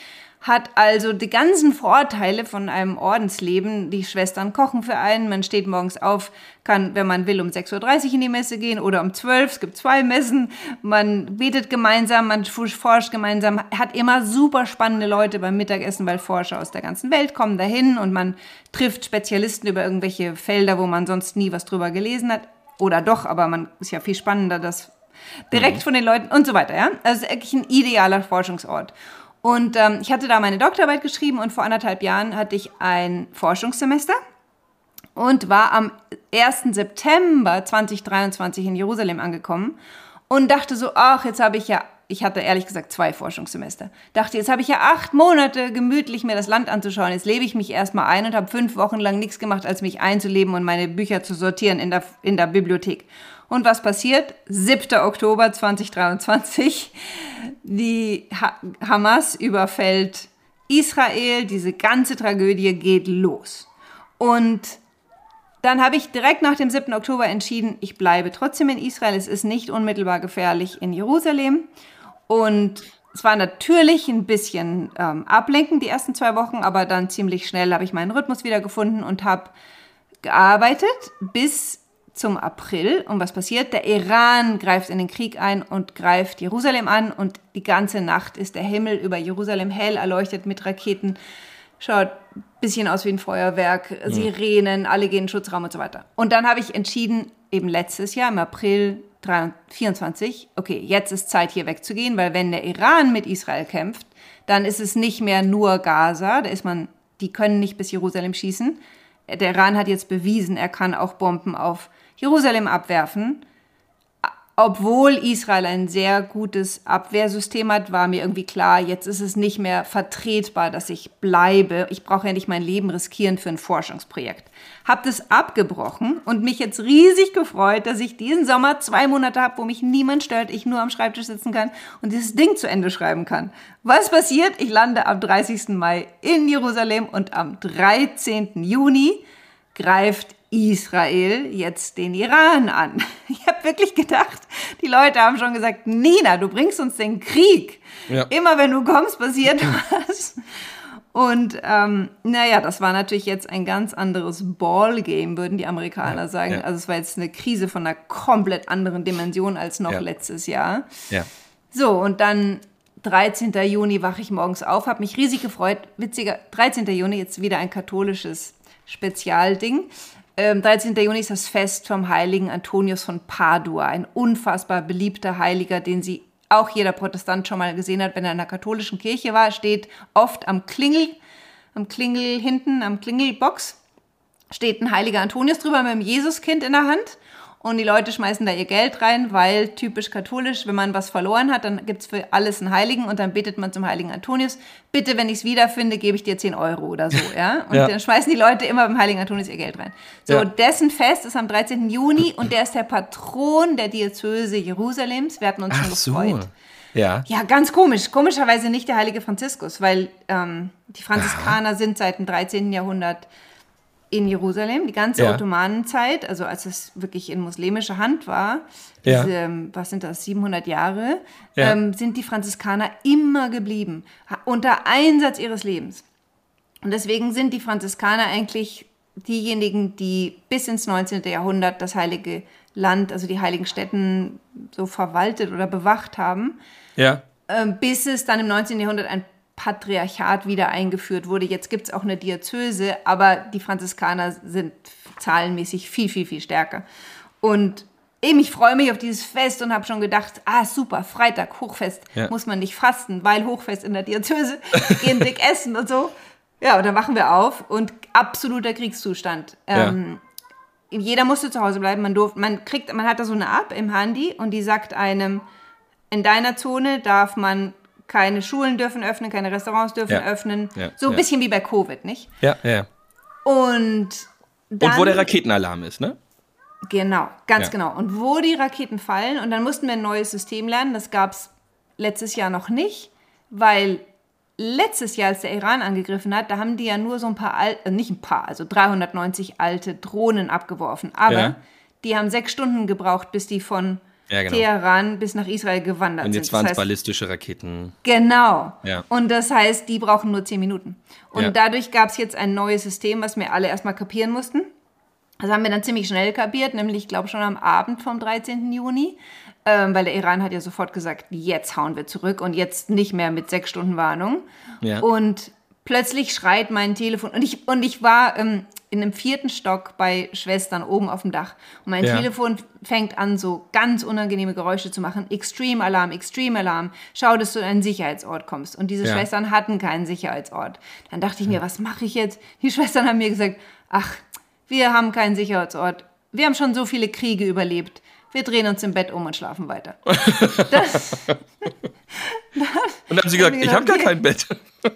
Speaker 2: hat also die ganzen Vorteile von einem Ordensleben. Die Schwestern kochen für einen, man steht morgens auf, kann, wenn man will, um sechs Uhr dreißig in die Messe gehen oder um zwölf, es gibt zwei Messen, man betet gemeinsam, man forscht gemeinsam, hat immer super spannende Leute beim Mittagessen, weil Forscher aus der ganzen Welt kommen dahin und man trifft Spezialisten über irgendwelche Felder, wo man sonst nie was drüber gelesen hat. Oder doch, aber man ist ja viel spannender, das direkt mhm. von den Leuten und so weiter. Ja? Also es ist wirklich ein idealer Forschungsort. Und ähm, ich hatte da meine Doktorarbeit geschrieben und vor anderthalb Jahren hatte ich ein Forschungssemester und war am ersten September zweitausenddreiundzwanzig in Jerusalem angekommen und dachte so, ach, jetzt habe ich ja, ich hatte ehrlich gesagt zwei Forschungssemester, dachte, jetzt habe ich ja acht Monate gemütlich mir das Land anzuschauen, jetzt lebe ich mich erstmal ein und habe fünf Wochen lang nichts gemacht, als mich einzuleben und meine Bücher zu sortieren in der, in der Bibliothek. Und was passiert? siebter Oktober zweitausenddreiundzwanzig, die ha- Hamas überfällt Israel, diese ganze Tragödie geht los. Und dann habe ich direkt nach dem siebten Oktober entschieden, ich bleibe trotzdem in Israel, es ist nicht unmittelbar gefährlich in Jerusalem. Und es war natürlich ein bisschen ähm, ablenkend die ersten zwei Wochen, aber dann ziemlich schnell habe ich meinen Rhythmus wiedergefunden und habe gearbeitet bis zum April. Und was passiert? Der Iran greift in den Krieg ein und greift Jerusalem an und die ganze Nacht ist der Himmel über Jerusalem hell erleuchtet mit Raketen. Schaut ein bisschen aus wie ein Feuerwerk, ja. Sirenen, alle gehen in den Schutzraum und so weiter. Und dann habe ich entschieden, eben letztes Jahr im April vierundzwanzig, okay, jetzt ist Zeit hier wegzugehen, weil wenn der Iran mit Israel kämpft, dann ist es nicht mehr nur Gaza, da ist man, die können nicht bis Jerusalem schießen. Der Iran hat jetzt bewiesen, er kann auch Bomben auf Jerusalem abwerfen. Obwohl Israel ein sehr gutes Abwehrsystem hat, war mir irgendwie klar, jetzt ist es nicht mehr vertretbar, dass ich bleibe. Ich brauche ja nicht mein Leben riskieren für ein Forschungsprojekt. Hab das abgebrochen und mich jetzt riesig gefreut, dass ich diesen Sommer zwei Monate habe, wo mich niemand stört, ich nur am Schreibtisch sitzen kann und dieses Ding zu Ende schreiben kann. Was passiert? Ich lande am dreißigsten Mai in Jerusalem und am dreizehnten Juni greift Israel jetzt den Iran an. Ich habe wirklich gedacht, die Leute haben schon gesagt, Nina, du bringst uns den Krieg. Ja. Immer wenn du kommst, passiert was. Und ähm, naja, das war natürlich jetzt ein ganz anderes Ballgame, würden die Amerikaner
Speaker 1: Ja,
Speaker 2: sagen.
Speaker 1: ja.
Speaker 2: Also es war jetzt eine Krise von einer komplett anderen Dimension als noch
Speaker 1: Ja.
Speaker 2: letztes Jahr.
Speaker 1: Ja.
Speaker 2: So, und dann dreizehnten Juni wache ich morgens auf, habe mich riesig gefreut. Witziger, dreizehnten Juni, jetzt wieder ein katholisches Spezialding. Ähm, dreizehnten Juni ist das Fest vom heiligen Antonius von Padua, ein unfassbar beliebter Heiliger, den sie auch jeder Protestant schon mal gesehen hat, wenn er in einer katholischen Kirche war, steht oft am Klingel, am Klingel hinten, am Klingelbox, steht ein heiliger Antonius drüber mit einem Jesuskind in der Hand und die Leute schmeißen da ihr Geld rein, weil typisch katholisch, wenn man was verloren hat, dann gibt es für alles einen Heiligen und dann betet man zum heiligen Antonius, bitte, wenn ich es wiederfinde, gebe ich dir zehn Euro oder so, ja, und
Speaker 1: Ja.
Speaker 2: dann schmeißen die Leute immer beim heiligen Antonius ihr Geld rein. So,
Speaker 1: Ja.
Speaker 2: dessen Fest ist am dreizehnten Juni und der ist der Patron der Diözese Jerusalems, wir hatten uns schon
Speaker 1: Ach so.
Speaker 2: gefreut.
Speaker 1: Ja.
Speaker 2: Ja, ganz komisch. Komischerweise nicht der heilige Franziskus, weil ähm, die Franziskaner Aha. sind seit dem dreizehnten Jahrhundert in Jerusalem, die ganze
Speaker 1: Ja.
Speaker 2: Ottomanenzeit, also als es wirklich in muslimischer Hand war,
Speaker 1: Ja.
Speaker 2: diese, ähm, was sind das, siebenhundert Jahre,
Speaker 1: Ja.
Speaker 2: ähm, sind die Franziskaner immer geblieben, ha- unter Einsatz ihres Lebens. Und deswegen sind die Franziskaner eigentlich diejenigen, die bis ins neunzehnten Jahrhundert das heilige Land, also die heiligen Stätten so verwaltet oder bewacht haben,
Speaker 1: Ja.
Speaker 2: ähm, bis es dann im neunzehnten Jahrhundert ein Patriarchat wieder eingeführt wurde. Jetzt gibt es auch eine Diözese, aber die Franziskaner sind zahlenmäßig viel, viel, viel stärker. Und eben, ich freue mich auf dieses Fest und habe schon gedacht, ah super, Freitag, Hochfest,
Speaker 1: Ja.
Speaker 2: muss man nicht fasten, weil Hochfest in der Diözese, gehen dick essen und so. Ja, und dann wachen wir auf und absoluter Kriegszustand.
Speaker 1: Ja.
Speaker 2: Ähm, jeder musste zu Hause bleiben, man durfte, man kriegt, man hat da so eine App im Handy und die sagt einem, in deiner Zone darf man keine Schulen dürfen öffnen, keine Restaurants dürfen
Speaker 1: Ja.
Speaker 2: öffnen.
Speaker 1: Ja.
Speaker 2: So ein
Speaker 1: Ja.
Speaker 2: bisschen wie bei Covid, nicht?
Speaker 1: Ja, ja.
Speaker 2: Und dann,
Speaker 1: Und wo der Raketenalarm ist, ne?
Speaker 2: Genau, ganz
Speaker 1: Ja.
Speaker 2: genau. Und wo die Raketen fallen, und dann mussten wir ein neues System lernen, das gab es letztes Jahr noch nicht, weil letztes Jahr, als der Iran angegriffen hat, da haben die ja nur so ein paar, Al äh, nicht ein paar, also dreihundertneunzig alte Drohnen abgeworfen. Aber
Speaker 1: Ja.
Speaker 2: die haben sechs Stunden gebraucht, bis die von
Speaker 1: Ja, genau.
Speaker 2: Teheran bis nach Israel gewandert
Speaker 1: Und
Speaker 2: sind.
Speaker 1: jetzt waren es
Speaker 2: Das heißt,
Speaker 1: ballistische Raketen.
Speaker 2: Genau.
Speaker 1: Ja.
Speaker 2: Und das heißt, die brauchen nur zehn Minuten. Und
Speaker 1: Ja.
Speaker 2: dadurch gab es jetzt ein neues System, was wir alle erstmal kapieren mussten. Das haben wir dann ziemlich schnell kapiert, nämlich, ich glaube, schon am Abend vom dreizehnten Juni, ähm, weil der Iran hat ja sofort gesagt, jetzt hauen wir zurück und jetzt nicht mehr mit sechs Stunden Warnung.
Speaker 1: Ja.
Speaker 2: Und plötzlich schreit mein Telefon, und ich, und ich war ähm, in einem vierten Stock bei Schwestern oben auf dem Dach. Und mein
Speaker 1: Ja.
Speaker 2: Telefon fängt an, so ganz unangenehme Geräusche zu machen. Extreme Alarm, Extreme Alarm. Schau, dass du in einen Sicherheitsort kommst. Und diese
Speaker 1: Ja.
Speaker 2: Schwestern hatten keinen Sicherheitsort. Dann dachte ich mir, was mache ich jetzt? Die Schwestern haben mir gesagt, ach, wir haben keinen Sicherheitsort. Wir haben schon so viele Kriege überlebt. Wir drehen uns im Bett um und schlafen weiter. Das,
Speaker 1: Und dann haben sie gesagt,
Speaker 2: Haben die
Speaker 1: ich habe gar
Speaker 2: gedacht,
Speaker 1: kein Bett.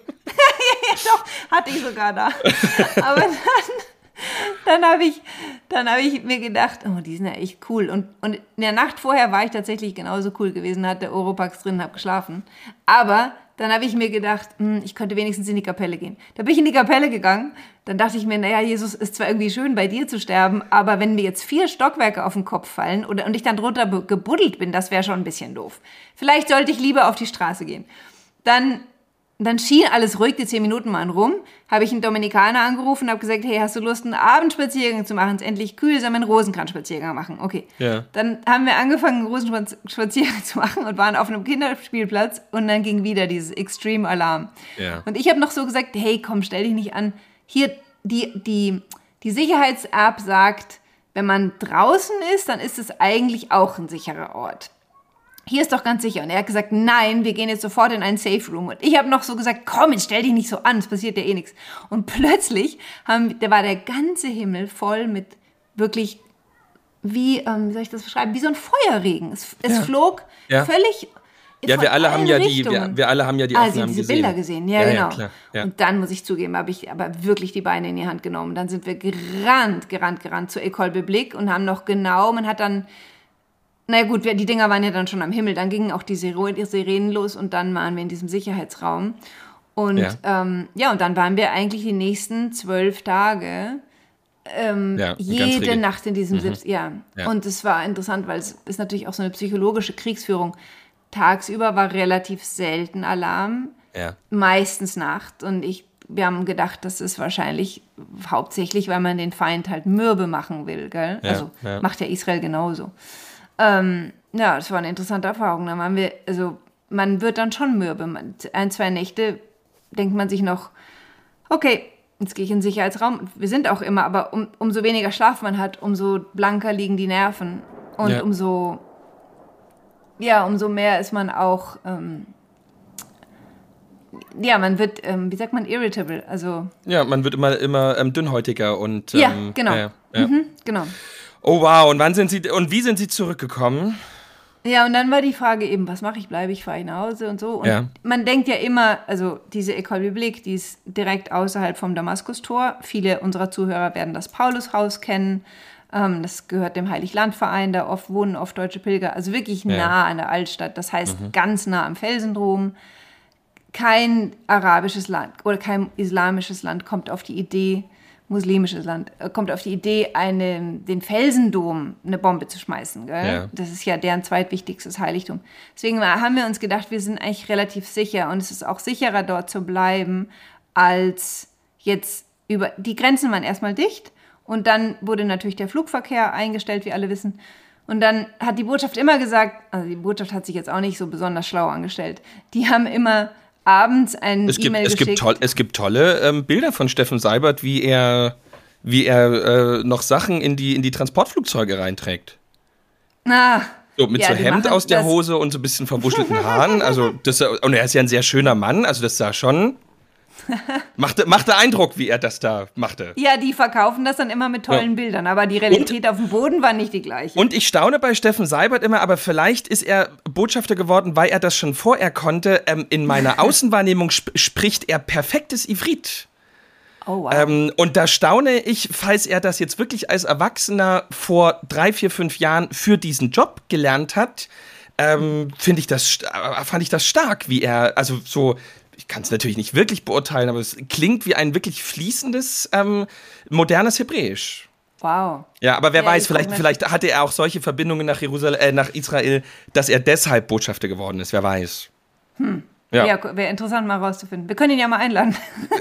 Speaker 2: Doch, hatte ich sogar da. Aber dann, dann habe ich, dann habe ich mir gedacht, oh, die sind ja echt cool. Und, und in der Nacht vorher war ich tatsächlich genauso cool gewesen, hatte Oropax drin, habe geschlafen. Aber dann habe ich mir gedacht, hm, ich könnte wenigstens in die Kapelle gehen. Da bin ich in die Kapelle gegangen. Dann dachte ich mir, naja, Jesus, ist zwar irgendwie schön, bei dir zu sterben, aber wenn mir jetzt vier Stockwerke auf den Kopf fallen oder, und ich dann drunter be- gebuddelt bin, das wäre schon ein bisschen doof. Vielleicht sollte ich lieber auf die Straße gehen. Dann Dann schien alles ruhig, die zehn Minuten waren rum, habe ich einen Dominikaner angerufen und habe gesagt, hey, hast du Lust, einen Abendspaziergang zu machen? Es ist endlich kühl, sollen wir einen Rosenkranzspaziergang machen? Okay.
Speaker 1: Ja.
Speaker 2: Dann haben wir angefangen, einen Rosenspaziergang zu machen und waren auf einem Kinderspielplatz und dann ging wieder dieses Extreme Alarm.
Speaker 1: Ja.
Speaker 2: Und ich habe noch so gesagt, hey, komm, stell dich nicht an. Hier, die, die, die Sicherheits-App sagt, wenn man draußen ist, dann ist es eigentlich auch ein sicherer Ort. Hier ist doch ganz sicher. Und er hat gesagt, nein, wir gehen jetzt sofort in einen Safe Room. Und ich habe noch so gesagt, komm, jetzt stell dich nicht so an, es passiert ja eh nichts. Und plötzlich haben, da war der ganze Himmel voll mit wirklich, wie, ähm, wie soll ich das beschreiben, wie so ein Feuerregen. Es, es
Speaker 1: Ja.
Speaker 2: flog
Speaker 1: Ja.
Speaker 2: völlig
Speaker 1: Ja,
Speaker 2: von
Speaker 1: wir alle haben
Speaker 2: allen
Speaker 1: ja die, wir,
Speaker 2: Richtungen.
Speaker 1: wir alle haben ja die
Speaker 2: Ah, Sie haben
Speaker 1: Aufnahmen
Speaker 2: diese
Speaker 1: gesehen.
Speaker 2: Bilder gesehen, ja,
Speaker 1: Ja, ja,
Speaker 2: genau.
Speaker 1: klar, ja.
Speaker 2: Und dann, muss ich zugeben, habe ich aber wirklich die Beine in die Hand genommen. Dann sind wir gerannt, gerannt, gerannt zur École Biblique und haben noch genau, man hat dann, na gut, wir- die Dinger waren ja dann schon am Himmel, dann gingen auch die Siro- die Sirenen los und dann waren wir in diesem Sicherheitsraum. Und
Speaker 1: Ja.
Speaker 2: ja, ähm, ja und dann waren wir eigentlich die nächsten zwölf Tage ähm,
Speaker 1: Ja, ganz
Speaker 2: jede
Speaker 1: regel.
Speaker 2: Nacht in diesem Sips, ja.
Speaker 1: Ja.
Speaker 2: Und es war interessant, weil es ist natürlich auch so eine psychologische Kriegsführung. Tagsüber war relativ selten Alarm,
Speaker 1: Ja.
Speaker 2: meistens Nacht. Und ich wir haben gedacht, das ist wahrscheinlich hauptsächlich, weil man den Feind halt mürbe machen will, gell?
Speaker 1: Ja,
Speaker 2: also
Speaker 1: ja.
Speaker 2: macht ja Israel genauso. Ähm, ja, das war eine interessante Erfahrung. Da waren wir, also man wird dann schon mürbe. Man, ein, zwei Nächte denkt man sich noch, okay, jetzt gehe ich in den Sicherheitsraum. Wir sind auch immer, aber um, umso weniger Schlaf man hat, umso blanker liegen die Nerven. Und
Speaker 1: Ja.
Speaker 2: umso, ja, umso mehr ist man auch, ähm, ja, man wird, ähm, wie sagt man, irritable. Also
Speaker 1: Ja, man wird immer, immer ähm, dünnhäutiger und.
Speaker 2: Ja,
Speaker 1: ähm,
Speaker 2: genau.
Speaker 1: Ja, ja.
Speaker 2: Mhm, genau.
Speaker 1: Oh wow, und wann sind Sie und wie sind Sie zurückgekommen?
Speaker 2: Ja, und dann war die Frage eben, was mache ich? Bleibe ich, fahre ich nach Hause und so. Und
Speaker 1: Ja.
Speaker 2: man denkt ja immer, also diese École Biblique, die ist direkt außerhalb vom Damaskustor. Viele unserer Zuhörer werden das Paulushaus kennen. Ähm, das gehört dem Heiliglandverein, da oft wohnen oft deutsche Pilger. Also wirklich
Speaker 1: Ja.
Speaker 2: nah an der Altstadt. Das heißt, ganz nah am Felsendrom. Kein arabisches Land oder kein islamisches Land kommt auf die Idee, muslimisches Land, äh, kommt auf die Idee, eine, den Felsendom eine Bombe zu schmeißen. Gell?
Speaker 1: Ja.
Speaker 2: Das ist ja deren zweitwichtigstes Heiligtum. Deswegen haben wir uns gedacht, wir sind eigentlich relativ sicher und es ist auch sicherer, dort zu bleiben, als jetzt über, die Grenzen waren erstmal dicht und dann wurde natürlich der Flugverkehr eingestellt, wie alle wissen. Und dann hat die Botschaft immer gesagt, also die Botschaft hat sich jetzt auch nicht so besonders schlau angestellt, die haben immer abends ein
Speaker 1: Es gibt,
Speaker 2: E-Mail
Speaker 1: es
Speaker 2: geschickt.
Speaker 1: gibt, toll, es gibt tolle ähm, Bilder von Steffen Seibert, wie er, wie er äh, noch Sachen in die, in die Transportflugzeuge reinträgt.
Speaker 2: Ah,
Speaker 1: So mit
Speaker 2: ja,
Speaker 1: so
Speaker 2: die
Speaker 1: Hemd
Speaker 2: machen
Speaker 1: aus der
Speaker 2: das-
Speaker 1: Hose und so ein bisschen verwuschelten Haaren. Also das, und er ist ja ein sehr schöner Mann, also das sah schon. Machte, machte Eindruck, wie er das da machte.
Speaker 2: Ja, die verkaufen das dann immer mit tollen
Speaker 1: Ja.
Speaker 2: Bildern, aber die Realität auf dem Boden war nicht die gleiche.
Speaker 1: Und ich staune bei Steffen Seibert immer, aber vielleicht ist er Botschafter geworden, weil er das schon vorher konnte. Ähm, in meiner Außenwahrnehmung sp- spricht er perfektes Ivrit.
Speaker 2: oh, wow.
Speaker 1: Ähm, und da staune ich, falls er das jetzt wirklich als Erwachsener vor drei, vier, fünf Jahren für diesen Job gelernt hat, ähm, finde ich das, st- äh, fand ich das stark, wie er, also so, ich kann es natürlich nicht wirklich beurteilen, aber es klingt wie ein wirklich fließendes, ähm, modernes Hebräisch.
Speaker 2: wow.
Speaker 1: Ja, aber wer
Speaker 2: Ja,
Speaker 1: weiß,
Speaker 2: ich
Speaker 1: vielleicht,
Speaker 2: guck
Speaker 1: vielleicht hatte er auch solche Verbindungen nach Jerusalem, äh, nach Israel, dass er deshalb Botschafter geworden ist, wer weiß. Hm. Ja.
Speaker 2: Ja, wäre interessant mal rauszufinden. Wir können ihn ja mal einladen.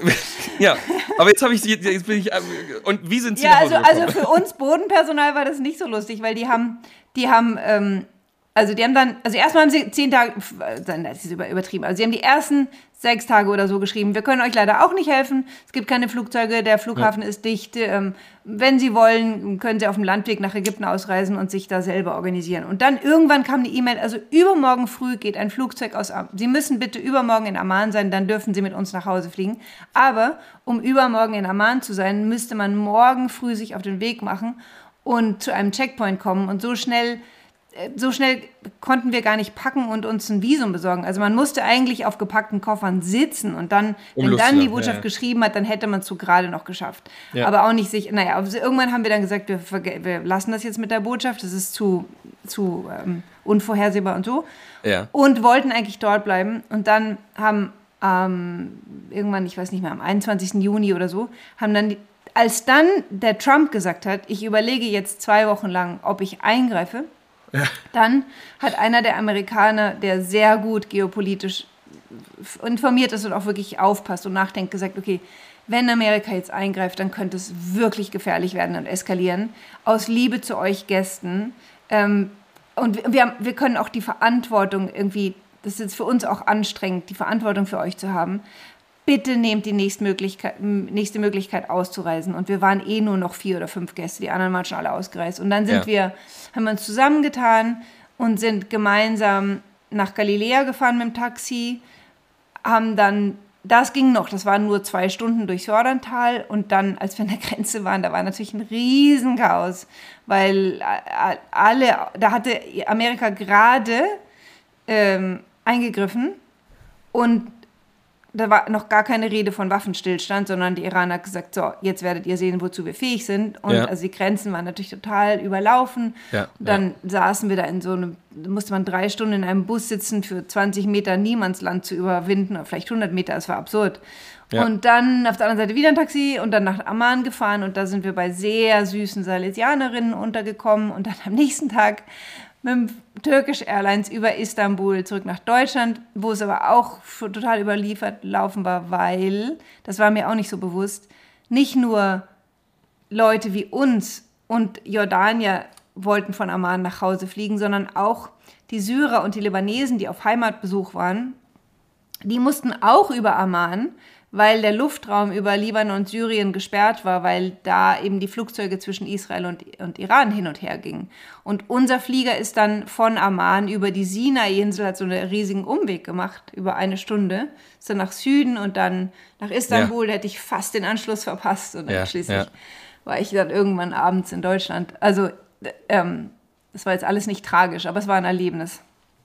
Speaker 1: Ja, aber jetzt habe ich sie, jetzt bin ich, ähm, und wie sind Sie
Speaker 2: Ja,
Speaker 1: nach Hause
Speaker 2: also, also
Speaker 1: gekommen?
Speaker 2: für uns Bodenpersonal war das nicht so lustig, weil die haben, die haben, ähm, also die haben dann, also erstmal haben sie zehn Tage, das ist über- übertrieben, also sie haben die ersten sechs Tage oder so geschrieben, wir können euch leider auch nicht helfen, es gibt keine Flugzeuge, der Flughafen ja. ist dicht, ähm, wenn sie wollen, können sie auf dem Landweg nach Ägypten ausreisen und sich da selber organisieren. Und dann irgendwann kam die E-Mail, also übermorgen früh geht ein Flugzeug aus, Am- Sie müssen bitte übermorgen in Amman sein, dann dürfen Sie mit uns nach Hause fliegen, aber um übermorgen in Amman zu sein, müsste man morgen früh sich auf den Weg machen und zu einem Checkpoint kommen und so schnell So schnell konnten wir gar nicht packen und uns ein Visum besorgen. Also man musste eigentlich auf gepackten Koffern sitzen und dann,
Speaker 1: Um
Speaker 2: wenn
Speaker 1: Lust
Speaker 2: dann
Speaker 1: zu
Speaker 2: die
Speaker 1: haben,
Speaker 2: Botschaft
Speaker 1: ja.
Speaker 2: geschrieben hat, dann hätte man es so gerade noch geschafft.
Speaker 1: Ja.
Speaker 2: Aber auch nicht sich, naja, also irgendwann haben wir dann gesagt, wir, verge- wir lassen das jetzt mit der Botschaft, das ist zu, zu ähm, unvorhersehbar und so.
Speaker 1: Ja.
Speaker 2: Und wollten eigentlich dort bleiben und dann haben ähm, irgendwann, ich weiß nicht mehr, am einundzwanzigsten Juni oder so, haben dann, die, als dann der Trump gesagt hat, ich überlege jetzt zwei Wochen lang, ob ich eingreife,
Speaker 1: Ja.
Speaker 2: dann hat einer der Amerikaner, der sehr gut geopolitisch informiert ist und auch wirklich aufpasst und nachdenkt, gesagt, okay, wenn Amerika jetzt eingreift, dann könnte es wirklich gefährlich werden und eskalieren. Aus Liebe zu euch Gästen. Ähm, und wir, haben, wir können auch die Verantwortung irgendwie, das ist jetzt für uns auch anstrengend, die Verantwortung für euch zu haben. Bitte nehmt die nächste Möglichkeit, nächste Möglichkeit auszureisen. Und wir waren eh nur noch vier oder fünf Gäste, die anderen waren schon alle ausgereist. Und dann sind
Speaker 1: Ja.
Speaker 2: wir, haben wir uns zusammengetan und sind gemeinsam nach Galiläa gefahren mit dem Taxi, haben dann, das ging noch, das waren nur zwei Stunden durchs Jordantal und dann, als wir an der Grenze waren, da war natürlich ein Riesenchaos, weil alle, da hatte Amerika gerade ähm, eingegriffen und da war noch gar keine Rede von Waffenstillstand, sondern die Iraner hat gesagt, so, jetzt werdet ihr sehen, wozu wir fähig sind. Und
Speaker 1: Ja.
Speaker 2: also die Grenzen waren natürlich total überlaufen.
Speaker 1: Ja,
Speaker 2: Dann saßen wir da in so einem, da musste man drei Stunden in einem Bus sitzen, für zwanzig Meter Niemandsland zu überwinden, oder vielleicht hundert Meter, es war absurd.
Speaker 1: Ja.
Speaker 2: Und dann auf der anderen Seite wieder ein Taxi und dann nach Amman gefahren und da sind wir bei sehr süßen Salesianerinnen untergekommen und dann am nächsten Tag mit dem Turkish Airlines über Istanbul zurück nach Deutschland, wo es aber auch total überliefert laufen war, weil, das war mir auch nicht so bewusst, nicht nur Leute wie uns und Jordanier wollten von Amman nach Hause fliegen, sondern auch die Syrer und die Libanesen, die auf Heimatbesuch waren, die mussten auch über Amman, weil der Luftraum über Libanon und Syrien gesperrt war, weil da eben die Flugzeuge zwischen Israel und, und Iran hin und her gingen. Und unser Flieger ist dann von Amman über die Sinai-Insel, hat so einen riesigen Umweg gemacht, über eine Stunde, ist dann nach Süden und dann nach Istanbul, ja. Da hätte ich fast den Anschluss verpasst und dann ja, schließlich ja. war ich dann irgendwann abends in Deutschland. Also ähm, das war jetzt alles nicht tragisch, aber es war ein Erlebnis.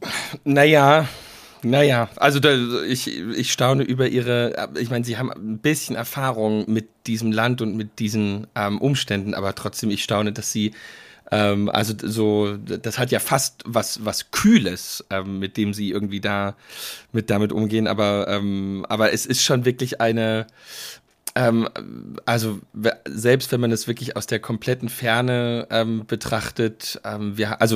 Speaker 1: Naja, naja, also da, ich, ich staune über Ihre, ich meine, Sie haben ein bisschen Erfahrung mit diesem Land und mit diesen ähm, Umständen, aber trotzdem, ich staune, dass Sie, ähm, also so, das hat ja fast was, was Kühles, ähm, mit dem Sie irgendwie da mit damit umgehen, aber, ähm, aber es ist schon wirklich eine, Ähm, also w- selbst wenn man es wirklich aus der kompletten Ferne ähm, betrachtet, ähm, wir, also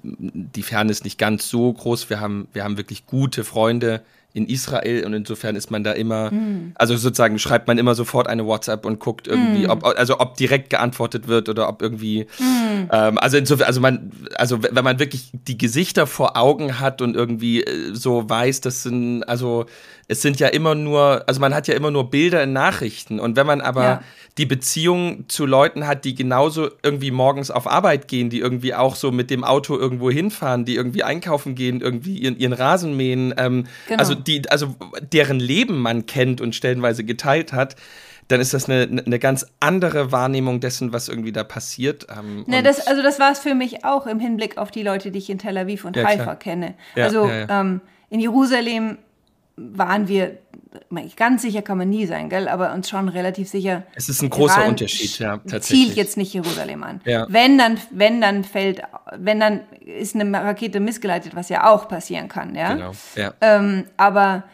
Speaker 1: die Ferne ist nicht ganz so groß, wir haben, wir haben wirklich gute Freunde in Israel und insofern ist man da immer, mm. also sozusagen schreibt man immer sofort eine WhatsApp und guckt irgendwie, mm. ob, also ob direkt geantwortet wird oder ob irgendwie, mm. ähm, also insofern, also man, also wenn man wirklich die Gesichter vor Augen hat und irgendwie so weiß, das sind, also es sind ja immer nur, also man hat ja immer nur Bilder in Nachrichten und wenn man aber ja. die Beziehung zu Leuten hat, die genauso irgendwie morgens auf Arbeit gehen, die irgendwie auch so mit dem Auto irgendwo hinfahren, die irgendwie einkaufen gehen, irgendwie ihren, ihren Rasen mähen, ähm, genau. also die, also deren Leben man kennt und stellenweise geteilt hat, dann ist das eine, eine ganz andere Wahrnehmung dessen, was irgendwie da passiert. Ähm,
Speaker 2: ne, das, also das war es für mich auch im Hinblick auf die Leute, die ich in Tel Aviv und ja, Haifa klar. kenne. Ja, also ja, ja. Ähm, in Jerusalem waren wir, ganz sicher kann man nie sein, gell, aber uns schon relativ sicher.
Speaker 1: Es ist ein großer Iran Unterschied, ja,
Speaker 2: tatsächlich. Zielt jetzt nicht Jerusalem an. Ja. Wenn dann, wenn dann fällt, wenn dann ist eine Rakete missgeleitet, was ja auch passieren kann, ja.
Speaker 1: Genau, ja.
Speaker 2: Ähm, aber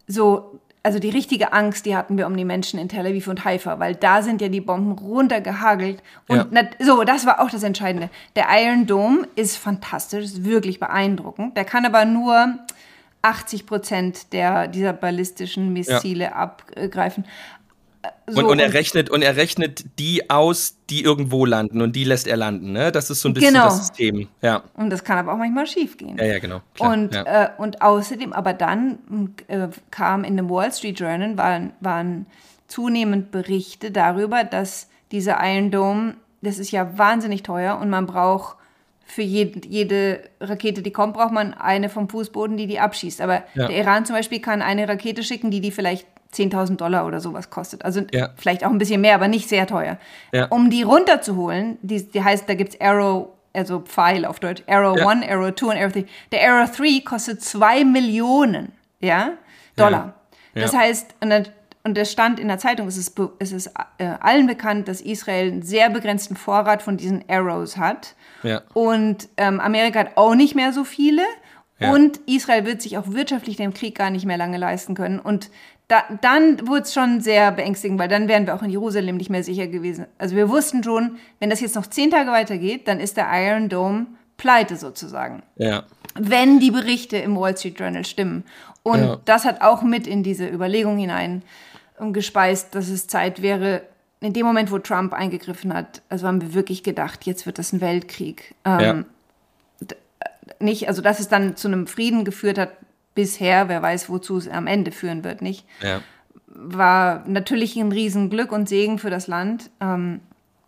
Speaker 2: so, also die richtige Angst, die hatten wir um die Menschen in Tel Aviv und Haifa, weil da sind ja die Bomben runtergehagelt. Und ja. na, so, das war auch das Entscheidende. Der Iron Dome ist fantastisch, ist wirklich beeindruckend. Der kann aber nur achtzig Prozent der, dieser ballistischen Missile ja. abgreifen.
Speaker 1: So, und, und, er rechnet, und er rechnet die aus, die irgendwo landen und die lässt er landen. Ne? Das ist so ein bisschen genau. das System. Ja.
Speaker 2: Und das kann aber auch manchmal schief gehen.
Speaker 1: Ja, ja, genau. Klar,
Speaker 2: und,
Speaker 1: ja.
Speaker 2: Äh, und außerdem, aber dann äh, kam in dem Wall Street Journal, waren, waren zunehmend Berichte darüber, dass dieser Iron Dome, das ist ja wahnsinnig teuer und man braucht für jede, jede Rakete, die kommt, braucht man eine vom Fußboden, die die abschießt. Aber ja. der Iran zum Beispiel kann eine Rakete schicken, die die vielleicht zehntausend Dollar oder sowas kostet. Also ja. vielleicht auch ein bisschen mehr, aber nicht sehr teuer. Ja. Um die runterzuholen, die, die heißt, da gibt es Arrow, also Pfeil auf Deutsch, Arrow ja. eins, Arrow zwei und Arrow drei. Der Arrow drei kostet zwei Millionen ja, Dollar. Ja. Das heißt, und dann Und der stand in der Zeitung, es ist, es ist äh, allen bekannt, dass Israel einen sehr begrenzten Vorrat von diesen Arrows hat. Ja. Und ähm, Amerika hat auch nicht mehr so viele. Ja. Und Israel wird sich auch wirtschaftlich den Krieg gar nicht mehr lange leisten können. Und da, dann wurde es schon sehr beängstigend, weil dann wären wir auch in Jerusalem nicht mehr sicher gewesen. Also wir wussten schon, wenn das jetzt noch zehn Tage weitergeht, dann ist der Iron Dome pleite sozusagen.
Speaker 1: Ja.
Speaker 2: Wenn die Berichte im Wall Street Journal stimmen. Und ja. das hat auch mit in diese Überlegung hinein gespeist, dass es Zeit wäre, in dem Moment, wo Trump eingegriffen hat, also haben wir wirklich gedacht, jetzt wird das ein Weltkrieg. Ähm, ja. d- nicht, also dass es dann zu einem Frieden geführt hat bisher, wer weiß, wozu es am Ende führen wird, nicht?
Speaker 1: Ja.
Speaker 2: War natürlich ein Riesenglück und Segen für das Land, ähm,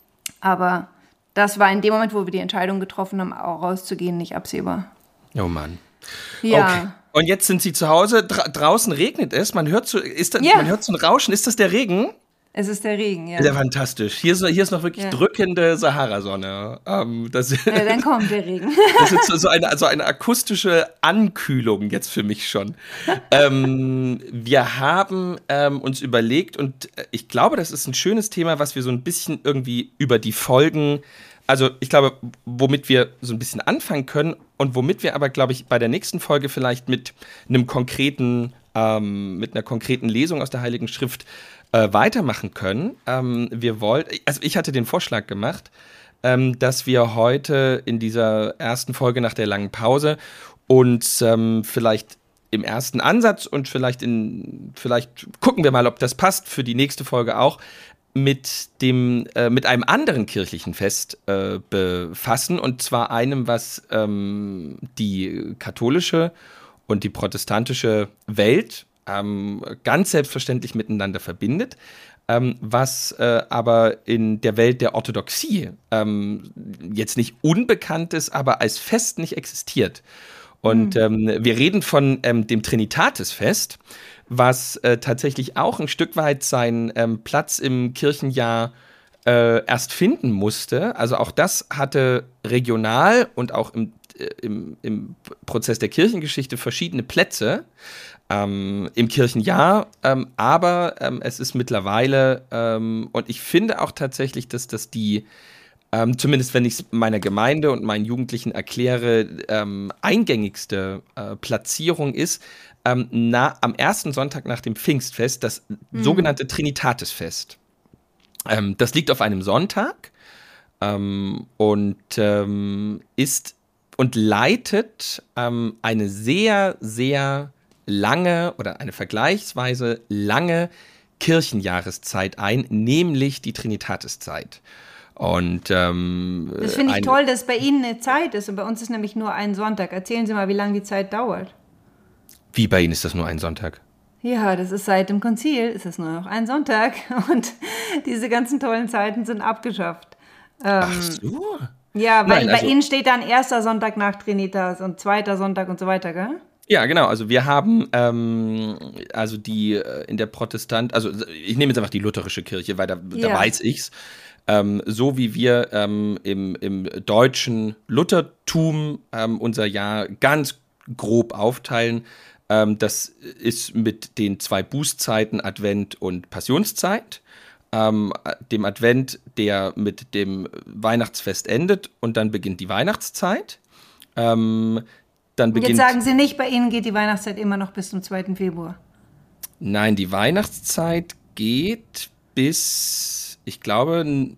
Speaker 2: aber das war in dem Moment, wo wir die Entscheidung getroffen haben, auch rauszugehen, nicht absehbar.
Speaker 1: Oh Mann.
Speaker 2: Ja.
Speaker 1: Okay. Und jetzt sind Sie zu Hause, Dra- draußen regnet es, man hört so, ist das,
Speaker 2: ja.
Speaker 1: man hört so ein Rauschen, ist das der Regen?
Speaker 2: Es ist der Regen, ja.
Speaker 1: Ist ja fantastisch. Hier ist, hier ist noch wirklich
Speaker 2: ja.
Speaker 1: drückende Sahara-Sonne. Ähm, das,
Speaker 2: ja, dann kommt der Regen.
Speaker 1: Das ist so, so, eine, so eine akustische Ankühlung jetzt für mich schon. ähm, wir haben ähm, uns überlegt, und ich glaube, das ist ein schönes Thema, was wir so ein bisschen irgendwie über die Folgen, also ich glaube, womit wir so ein bisschen anfangen können und womit wir aber, glaube ich, bei der nächsten Folge vielleicht mit einem konkreten, ähm, mit einer konkreten Lesung aus der Heiligen Schrift äh, weitermachen können. Ähm, wir wollten, also ich hatte den Vorschlag gemacht, ähm, dass wir heute in dieser ersten Folge nach der langen Pause uns ähm, vielleicht im ersten Ansatz und vielleicht in, vielleicht gucken wir mal, ob das passt für die nächste Folge auch, mit dem, äh, mit einem anderen kirchlichen Fest äh, befassen, und zwar einem, was ähm, die katholische und die protestantische Welt ähm, ganz selbstverständlich miteinander verbindet, ähm, was äh, aber in der Welt der Orthodoxie ähm, jetzt nicht unbekannt ist, aber als Fest nicht existiert. Und mhm. ähm, wir reden von ähm, dem Trinitatisfest, was äh, tatsächlich auch ein Stück weit seinen ähm, Platz im Kirchenjahr äh, erst finden musste. Also auch das hatte regional und auch im, äh, im, im Prozess der Kirchengeschichte verschiedene Plätze ähm, im Kirchenjahr. Ähm, aber ähm, es ist mittlerweile, ähm, und ich finde auch tatsächlich, dass das die Ähm, zumindest wenn ich es meiner Gemeinde und meinen Jugendlichen erkläre, ähm, eingängigste äh, Platzierung ist, ähm, na, am ersten Sonntag nach dem Pfingstfest, das mhm. sogenannte Trinitatisfest. Ähm, das liegt auf einem Sonntag ähm, und ähm, ist und leitet ähm, eine sehr, sehr lange oder eine vergleichsweise lange Kirchenjahreszeit ein, nämlich die Trinitatiszeit. Und, ähm,
Speaker 2: das finde ich ein, toll, dass bei Ihnen eine Zeit ist und bei uns ist nämlich nur ein Sonntag. Erzählen Sie mal, wie lange die Zeit dauert.
Speaker 1: Wie bei Ihnen ist das nur ein Sonntag?
Speaker 2: Ja, das ist seit dem Konzil, ist es nur noch ein Sonntag und diese ganzen tollen Zeiten sind abgeschafft. Ähm,
Speaker 1: Ach so?
Speaker 2: Ja, weil Nein, also, bei Ihnen steht dann erster Sonntag nach Trinitas und zweiter Sonntag und so weiter, gell?
Speaker 1: Ja, genau. Also wir haben ähm, also die äh, in der Protestant, also ich nehme jetzt einfach die lutherische Kirche, weil da, ja. da weiß ich's. Ähm, so wie wir ähm, im, im deutschen Luthertum ähm, unser Jahr ganz grob aufteilen, ähm, das ist mit den zwei Bußzeiten Advent und Passionszeit. Ähm, dem Advent, der mit dem Weihnachtsfest endet, und dann beginnt die Weihnachtszeit. Ähm, dann beginnt,
Speaker 2: Jetzt sagen Sie nicht, bei Ihnen geht die Weihnachtszeit immer noch bis zum zweiten Februar.
Speaker 1: Nein, die Weihnachtszeit geht bis... Ich glaube, n-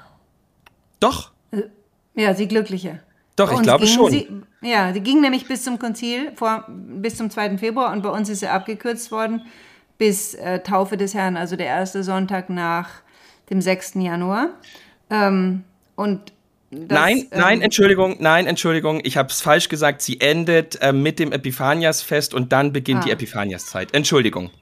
Speaker 1: doch.
Speaker 2: Ja, Sie Glückliche.
Speaker 1: Doch, ich glaube schon.
Speaker 2: Sie, ja, die ging nämlich bis zum Konzil, vor, bis zum zweiten Februar, und bei uns ist sie abgekürzt worden bis äh, Taufe des Herrn, also der erste Sonntag nach dem sechsten Januar. Ähm, und das,
Speaker 1: nein,
Speaker 2: ähm,
Speaker 1: nein, Entschuldigung, nein, Entschuldigung, ich habe es falsch gesagt. Sie endet äh, mit dem Epiphaniasfest und dann beginnt ah. die Epiphaniaszeit. Entschuldigung.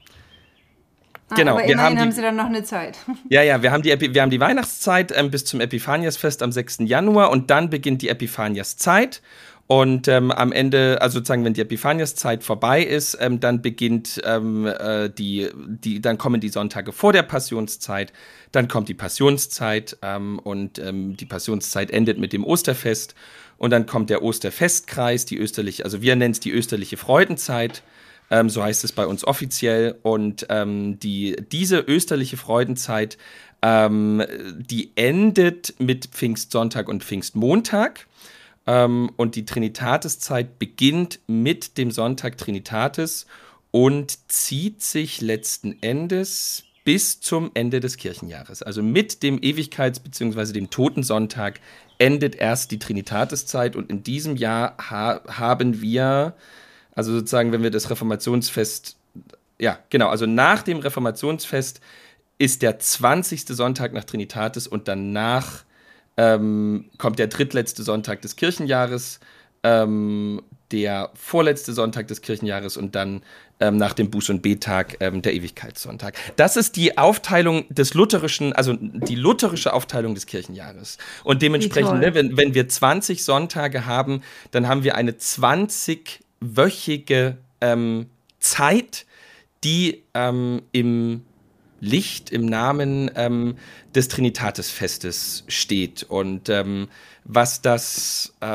Speaker 2: Genau, aber wir immerhin haben, die, haben Sie dann noch eine Zeit.
Speaker 1: Ja, ja, wir haben die, wir haben die Weihnachtszeit ähm, bis zum Epiphaniasfest am sechsten Januar und dann beginnt die Epiphaniaszeit. Und ähm, am Ende, also sozusagen, wenn die Epiphaniaszeit vorbei ist, ähm, dann beginnt ähm, äh, die, die, dann kommen die Sonntage vor der Passionszeit, dann kommt die Passionszeit ähm, und ähm, die Passionszeit endet mit dem Osterfest und dann kommt der Osterfestkreis, die österliche, also wir nennen es die österliche Freudenzeit. Ähm, so heißt es bei uns offiziell. Und ähm, die, diese österliche Freudenzeit, ähm, die endet mit Pfingstsonntag und Pfingstmontag. Ähm, und die Trinitatiszeit beginnt mit dem Sonntag Trinitatis und zieht sich letzten Endes bis zum Ende des Kirchenjahres. Also mit dem Ewigkeits- bzw. dem Totensonntag endet erst die Trinitatiszeit. Und in diesem Jahr ha- haben wir... Also sozusagen, wenn wir das Reformationsfest, ja, genau, also nach dem Reformationsfest ist der zwanzigste Sonntag nach Trinitatis und danach ähm, kommt der drittletzte Sonntag des Kirchenjahres, ähm, der vorletzte Sonntag des Kirchenjahres und dann ähm, nach dem Buß- und Bettag ähm, der Ewigkeitssonntag. Das ist die Aufteilung des lutherischen, also die lutherische Aufteilung des Kirchenjahres. Und dementsprechend, ne, wenn, wenn wir zwanzig Sonntage haben, dann haben wir eine zwanzig wöchige ähm, Zeit, die ähm, im Licht, im Namen ähm, des Trinitatisfestes steht. Und ähm, was das, äh,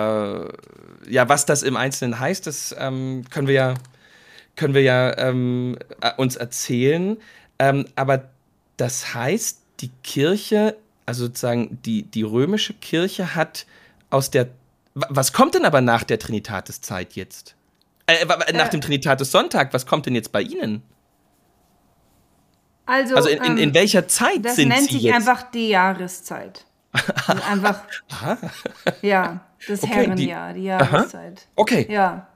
Speaker 1: ja, was das im Einzelnen heißt, das ähm, können wir ja, können wir ja ähm, uns erzählen. Ähm, aber das heißt, die Kirche, also sozusagen die, die römische Kirche hat aus der, was kommt denn aber nach der Trinitatiszeit jetzt? Äh, nach dem Trinitatis-Sonntag, was kommt denn jetzt bei Ihnen?
Speaker 2: Also,
Speaker 1: also in, in, in welcher Zeit sind Sie jetzt?
Speaker 2: Das nennt sich einfach die Jahreszeit. Also einfach,
Speaker 1: Aha.
Speaker 2: ja, das
Speaker 1: Okay,
Speaker 2: Herrenjahr, die,
Speaker 1: die
Speaker 2: Jahreszeit.
Speaker 1: Okay.
Speaker 2: Ja.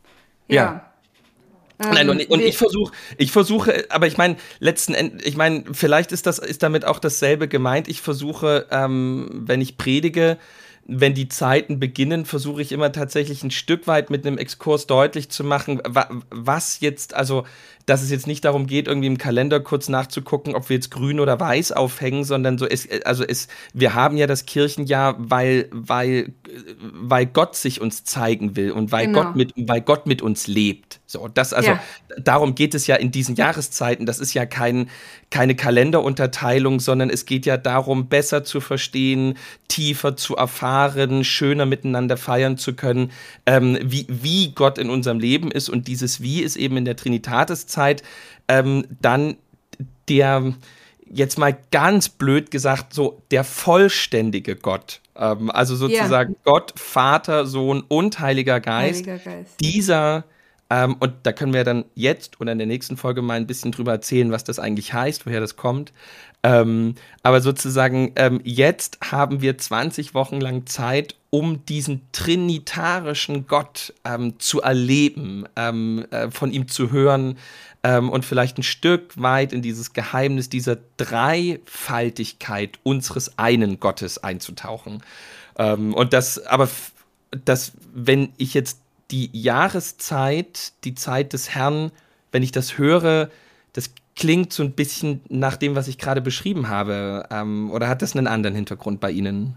Speaker 1: Ja.
Speaker 2: Ja.
Speaker 1: Nein,
Speaker 2: Ähm,
Speaker 1: und, und
Speaker 2: wir-
Speaker 1: ich versuche, ich versuche, aber ich meine, letzten Endes, ich meine, vielleicht ist das, ist damit auch dasselbe gemeint. Ich versuche, ähm, wenn ich predige, wenn die Zeiten beginnen, versuche ich immer tatsächlich ein Stück weit mit einem Exkurs deutlich zu machen, wa was jetzt, also, dass es jetzt nicht darum geht, irgendwie im Kalender kurz nachzugucken, ob wir jetzt grün oder weiß aufhängen, sondern so, es, also es, wir haben ja das Kirchenjahr, weil, weil, weil Gott sich uns zeigen will und weil
Speaker 2: Genau.
Speaker 1: Gott mit, weil Gott mit uns lebt. So, das, also,
Speaker 2: Ja.
Speaker 1: darum geht es ja in diesen Jahreszeiten. Das ist ja kein, keine Kalenderunterteilung, sondern es geht ja darum, besser zu verstehen, tiefer zu erfahren, schöner miteinander feiern zu können, ähm, wie, wie Gott in unserem Leben ist. Und dieses Wie ist eben in der Trinitatiszeit ähm, dann der, jetzt mal ganz blöd gesagt, so der vollständige Gott. Ähm, also sozusagen Gott, Vater, Sohn und Heiliger Geist.
Speaker 2: Heiliger Geist.
Speaker 1: Dieser ähm, und da können wir dann jetzt oder in der nächsten Folge mal ein bisschen drüber erzählen, was das eigentlich heißt, woher das kommt. Ähm, aber sozusagen, ähm, jetzt haben wir zwanzig Wochen lang Zeit, um diesen trinitarischen Gott ähm, zu erleben, ähm, äh, von ihm zu hören ähm, und vielleicht ein Stück weit in dieses Geheimnis dieser Dreifaltigkeit unseres einen Gottes einzutauchen. Ähm, und das, aber f- das, wenn ich jetzt die Jahreszeit, die Zeit des Herrn, wenn ich das höre, das klingt so ein bisschen nach dem, was ich gerade beschrieben habe. Ähm, oder hat das einen anderen Hintergrund bei Ihnen?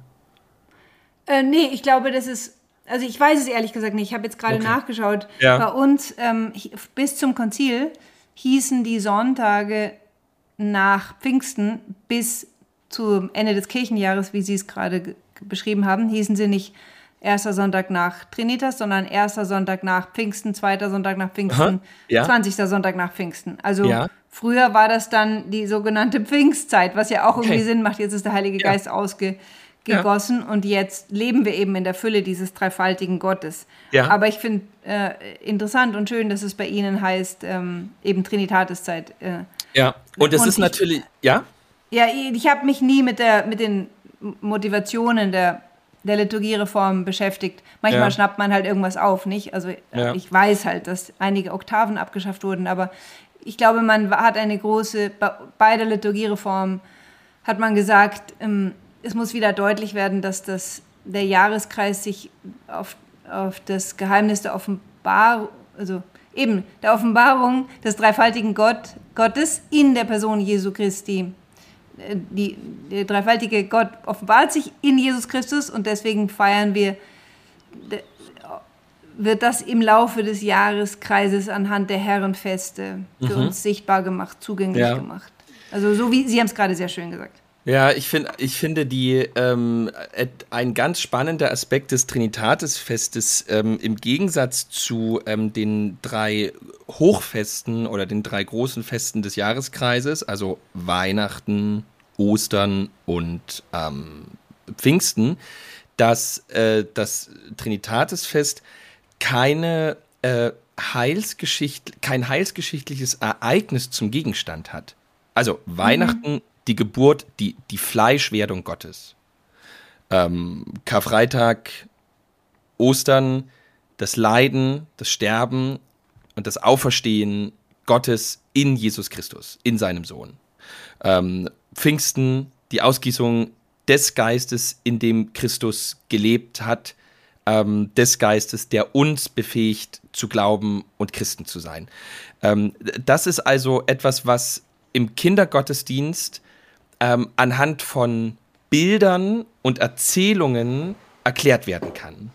Speaker 2: Äh, nee, ich glaube, das ist, also ich weiß es ehrlich gesagt nicht. Ich habe jetzt gerade
Speaker 1: Okay.
Speaker 2: nachgeschaut.
Speaker 1: Ja.
Speaker 2: Bei uns ähm, hi- bis zum Konzil hießen die Sonntage nach Pfingsten bis zum Ende des Kirchenjahres, wie Sie es gerade ge- beschrieben haben, hießen sie nicht erster Sonntag nach Trinitas, sondern erster Sonntag nach Pfingsten, zweiter Sonntag nach Pfingsten,
Speaker 1: Aha, ja.
Speaker 2: zwanzigster Sonntag nach Pfingsten. Also
Speaker 1: Ja.
Speaker 2: früher war das dann die sogenannte Pfingstzeit, was ja auch
Speaker 1: Okay.
Speaker 2: irgendwie Sinn macht. Jetzt ist der Heilige
Speaker 1: Ja.
Speaker 2: Geist ausgegossen und jetzt leben wir eben in der Fülle dieses dreifaltigen Gottes.
Speaker 1: Ja.
Speaker 2: Aber ich finde äh, interessant und schön, dass es bei Ihnen heißt, ähm, eben Trinitatiszeit. Äh,
Speaker 1: Ja. Und es
Speaker 2: Und
Speaker 1: ist
Speaker 2: ich-
Speaker 1: natürlich, ja?
Speaker 2: ja, ich habe mich nie mit, der, mit den Motivationen der, der Liturgiereform beschäftigt. Manchmal
Speaker 1: Ja.
Speaker 2: schnappt man halt irgendwas auf, nicht? Also äh,
Speaker 1: Ja.
Speaker 2: ich weiß halt, dass einige Oktaven abgeschafft wurden, aber ich glaube, man hat eine große, bei- bei der Liturgiereform hat man gesagt, ähm, es muss wieder deutlich werden, dass das, der Jahreskreis sich auf, auf das Geheimnis der Offenbarung, also eben der Offenbarung des dreifaltigen Gott, Gottes in der Person Jesu Christi. Äh, Die, der dreifaltige Gott offenbart sich in Jesus Christus und deswegen feiern wir, de- wird das im Laufe des Jahreskreises anhand der Herrenfeste für uns sichtbar gemacht, zugänglich
Speaker 1: Ja.
Speaker 2: gemacht. Also so wie, Sie haben es gerade sehr schön gesagt.
Speaker 1: Ja, ich, find, ich finde die ähm, et- ein ganz spannender Aspekt des Trinitatisfestes ähm, im Gegensatz zu ähm, den drei Hochfesten oder den drei großen Festen des Jahreskreises, also Weihnachten, Ostern und ähm, Pfingsten, dass äh, das Trinitatisfest keine äh, Heilsgeschicht, kein heilsgeschichtliches Ereignis zum Gegenstand hat. Also Weihnachten, die Geburt, die, die Fleischwerdung Gottes. Ähm, Karfreitag, Ostern, das Leiden, das Sterben und das Auferstehen Gottes in Jesus Christus, in seinem Sohn. Ähm, Pfingsten, die Ausgießung des Geistes, in dem Christus gelebt hat, ähm, des Geistes, der uns befähigt zu glauben und Christen zu sein. Ähm, das ist also etwas, was im Kindergottesdienst ähm, anhand von Bildern und Erzählungen erklärt werden kann.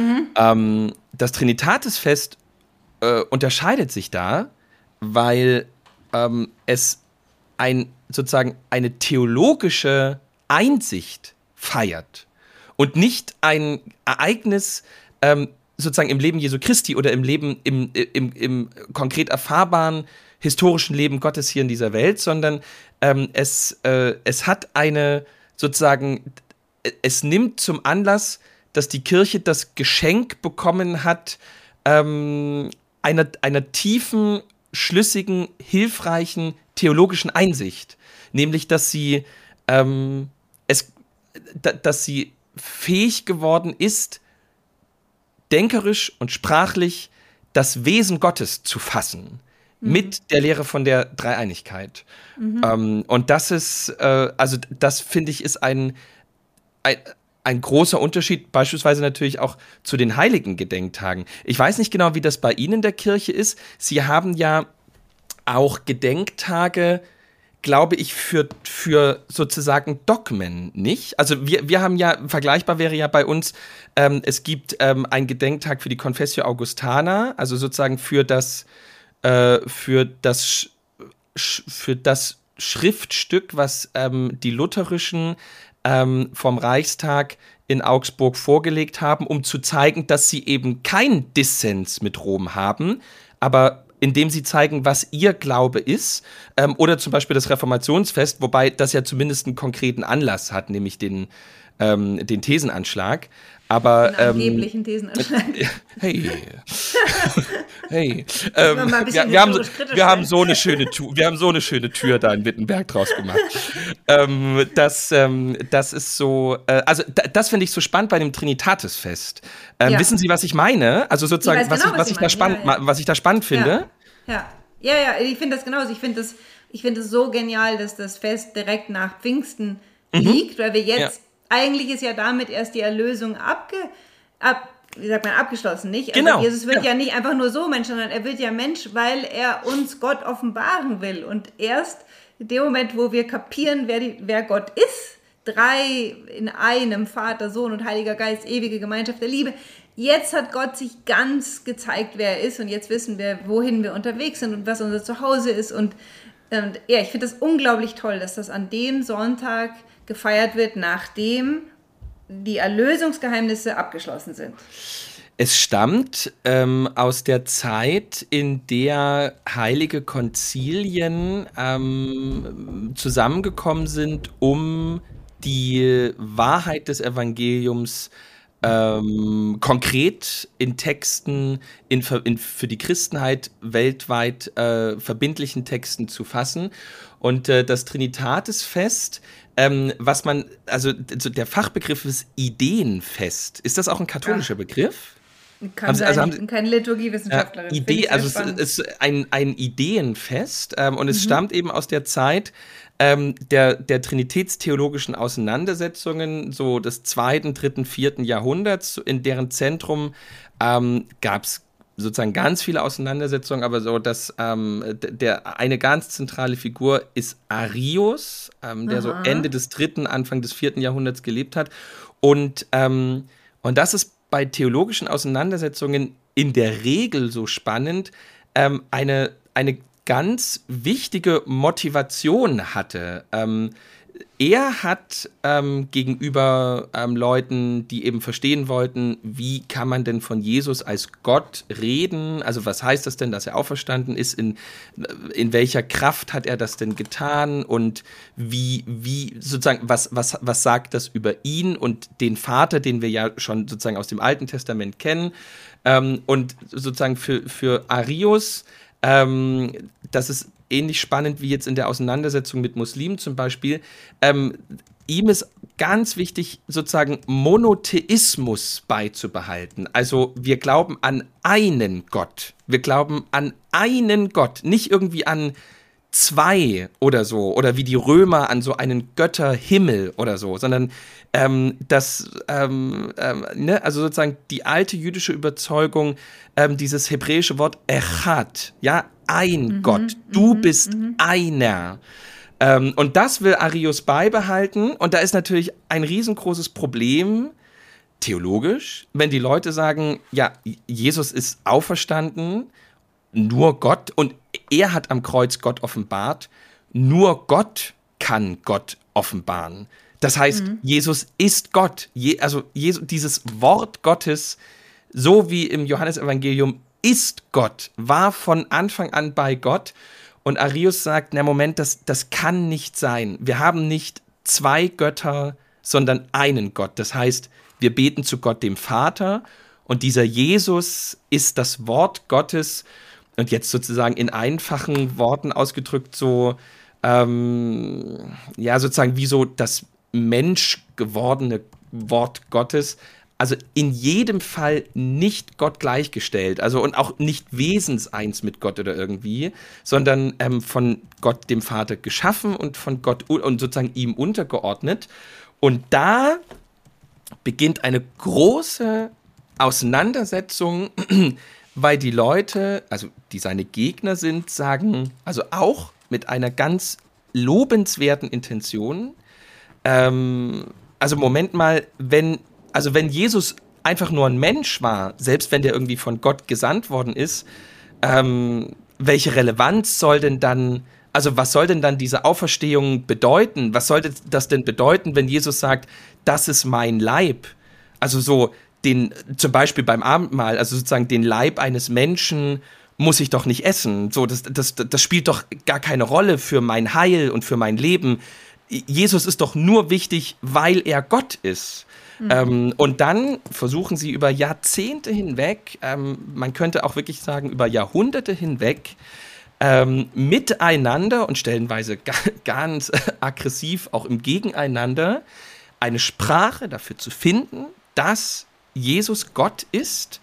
Speaker 1: Ähm, das Trinitatisfest äh, unterscheidet sich da, weil ähm, es ein, sozusagen eine theologische Einsicht feiert und nicht ein Ereignis ähm, sozusagen im Leben Jesu Christi oder im Leben, im, im, im konkret erfahrbaren historischen Leben Gottes hier in dieser Welt, sondern ähm, es, äh, es hat eine sozusagen, es nimmt zum Anlass, dass die Kirche das Geschenk bekommen hat, ähm, einer, einer tiefen, schlüssigen, hilfreichen theologischen Einsicht. Nämlich, dass sie ähm, es d- dass sie fähig geworden ist, denkerisch und sprachlich das Wesen Gottes zu fassen. Mhm. Mit der Lehre von der Dreieinigkeit. Mhm. Ähm, und das ist, äh, also das finde ich, ist ein, ein, ein großer Unterschied, beispielsweise natürlich auch zu den heiligen Gedenktagen. Ich weiß nicht genau, wie das bei Ihnen in der Kirche ist. Sie haben ja auch Gedenktage, glaube ich, für, für sozusagen Dogmen, nicht? Also wir, wir haben ja, vergleichbar wäre ja bei uns, ähm, es gibt ähm, einen Gedenktag für die Confessio Augustana, also sozusagen für das, äh, für das, sch, für das Schriftstück, was ähm, die Lutherischen ähm, vom Reichstag in Augsburg vorgelegt haben, um zu zeigen, dass sie eben keinen Dissens mit Rom haben, aber indem sie zeigen, was ihr Glaube ist, ähm, oder zum Beispiel das Reformationsfest, wobei das ja zumindest einen konkreten Anlass hat, nämlich den, ähm, den Thesenanschlag. Aber,
Speaker 2: den angeblichen ähm, Thesenanschlag.
Speaker 1: Hey. Hey. Ähm, wir, wir, haben so, wir, haben so eine schöne tu- wir haben so eine schöne Tür da in Wittenberg draus gemacht. ähm, das, ähm, das ist so, äh, also da, das finde ich so spannend bei dem Trinitatisfest. Ähm, ja. Wissen Sie, was ich meine? Also sozusagen, ich was, genau, ich, was, was, ich da spannend, ja, ja. was ich da spannend finde.
Speaker 2: Ja, ja, ja, ja ich finde das genauso. Ich finde das, ich finde es so genial, dass das Fest direkt nach Pfingsten mhm. liegt, weil wir jetzt, ja. eigentlich ist ja damit erst die Erlösung abge, ab, wie sagt man, abgeschlossen, nicht? Also
Speaker 1: genau.
Speaker 2: Jesus wird ja.
Speaker 1: ja
Speaker 2: nicht einfach nur so Mensch, sondern er wird ja Mensch, weil er uns Gott offenbaren will. Und erst in dem Moment, wo wir kapieren, wer, die, wer Gott ist, drei in einem, Vater, Sohn und Heiliger Geist, ewige Gemeinschaft der Liebe, jetzt hat Gott sich ganz gezeigt, wer er ist, und jetzt wissen wir, wohin wir unterwegs sind und was unser Zuhause ist. Und, und ja, ich finde das unglaublich toll, dass das an dem Sonntag gefeiert wird, nachdem die Erlösungsgeheimnisse abgeschlossen sind.
Speaker 1: Es stammt ähm, aus der Zeit, in der heilige Konzilien ähm, zusammengekommen sind, um die Wahrheit des Evangeliums ähm, konkret in Texten, in, in, für die Christenheit weltweit äh, verbindlichen Texten zu fassen. Und äh, das Trinitatisfest, ähm, was man, also der Fachbegriff ist Ideenfest. Ist das auch ein katholischer ja. Begriff?
Speaker 2: Kann sein, also, ich bin keine Liturgiewissenschaftlerin.
Speaker 1: Ja, Idee, also es ist ein, ein Ideenfest ähm, und es mhm. stammt eben aus der Zeit ähm, der, der trinitätstheologischen Auseinandersetzungen, so des zweiten, dritten, vierten Jahrhunderts, in deren Zentrum ähm, gab es sozusagen ganz viele Auseinandersetzungen, aber so, dass ähm, der, eine ganz zentrale Figur ist Arius, ähm, der Aha. so Ende des dritten, Anfang des vierten Jahrhunderts gelebt hat. Und, ähm, und das ist bei theologischen Auseinandersetzungen in der Regel so spannend, ähm, eine, eine ganz wichtige Motivation hatte. Ähm, er hat ähm, gegenüber ähm, Leuten, die eben verstehen wollten, wie kann man denn von Jesus als Gott reden? Also was heißt das denn, dass er auferstanden ist? In, in welcher Kraft hat er das denn getan? Und wie, wie sozusagen, was, was, was sagt das über ihn und den Vater, den wir ja schon sozusagen aus dem Alten Testament kennen? Ähm, und sozusagen für, für Arius, ähm, das ist ähnlich spannend wie jetzt in der Auseinandersetzung mit Muslimen zum Beispiel. Ähm, ihm ist ganz wichtig, sozusagen Monotheismus beizubehalten. Also wir glauben an einen Gott. Wir glauben an einen Gott, nicht irgendwie an zwei oder so, oder wie die Römer an so einen Götterhimmel oder so, sondern ähm, das, ähm, ähm, ne, also sozusagen die alte jüdische Überzeugung, ähm, dieses hebräische Wort Echad, ja, ein mhm, Gott, du mhm, bist mhm. einer. Ähm, und das will Arius beibehalten, und da ist natürlich ein riesengroßes Problem, theologisch, wenn die Leute sagen, ja, Jesus ist auferstanden, nur Gott, und er hat am Kreuz Gott offenbart, nur Gott kann Gott offenbaren. Das heißt, mhm. Jesus ist Gott. Je, also Jesus, dieses Wort Gottes, so wie im Johannesevangelium, ist Gott, war von Anfang an bei Gott. Und Arius sagt, na Moment, das, das kann nicht sein. Wir haben nicht zwei Götter, sondern einen Gott. Das heißt, wir beten zu Gott, dem Vater, und dieser Jesus ist das Wort Gottes. Und jetzt sozusagen in einfachen Worten ausgedrückt, so, ähm, ja, sozusagen wie so das Mensch gewordene Wort Gottes, also in jedem Fall nicht Gott gleichgestellt, also und auch nicht wesenseins mit Gott oder irgendwie, sondern ähm, von Gott dem Vater geschaffen und von Gott und sozusagen ihm untergeordnet. Und da beginnt eine große Auseinandersetzung, weil die Leute, also die seine Gegner sind, sagen, also auch mit einer ganz lobenswerten Intention, ähm, also Moment mal, wenn Also wenn Jesus einfach nur ein Mensch war, selbst wenn der irgendwie von Gott gesandt worden ist, ähm, welche Relevanz soll denn dann, also was soll denn dann diese Auferstehung bedeuten? Was sollte das denn bedeuten, wenn Jesus sagt, das ist mein Leib? Also so den, zum Beispiel beim Abendmahl, also sozusagen den Leib eines Menschen muss ich doch nicht essen. So, das, das, das spielt doch gar keine Rolle für mein Heil und für mein Leben. Jesus ist doch nur wichtig, weil er Gott ist. Mhm. Ähm, und dann versuchen sie über Jahrzehnte hinweg, ähm, man könnte auch wirklich sagen über Jahrhunderte hinweg, ähm, miteinander und stellenweise ga, ganz aggressiv auch im Gegeneinander eine Sprache dafür zu finden, dass Jesus Gott ist,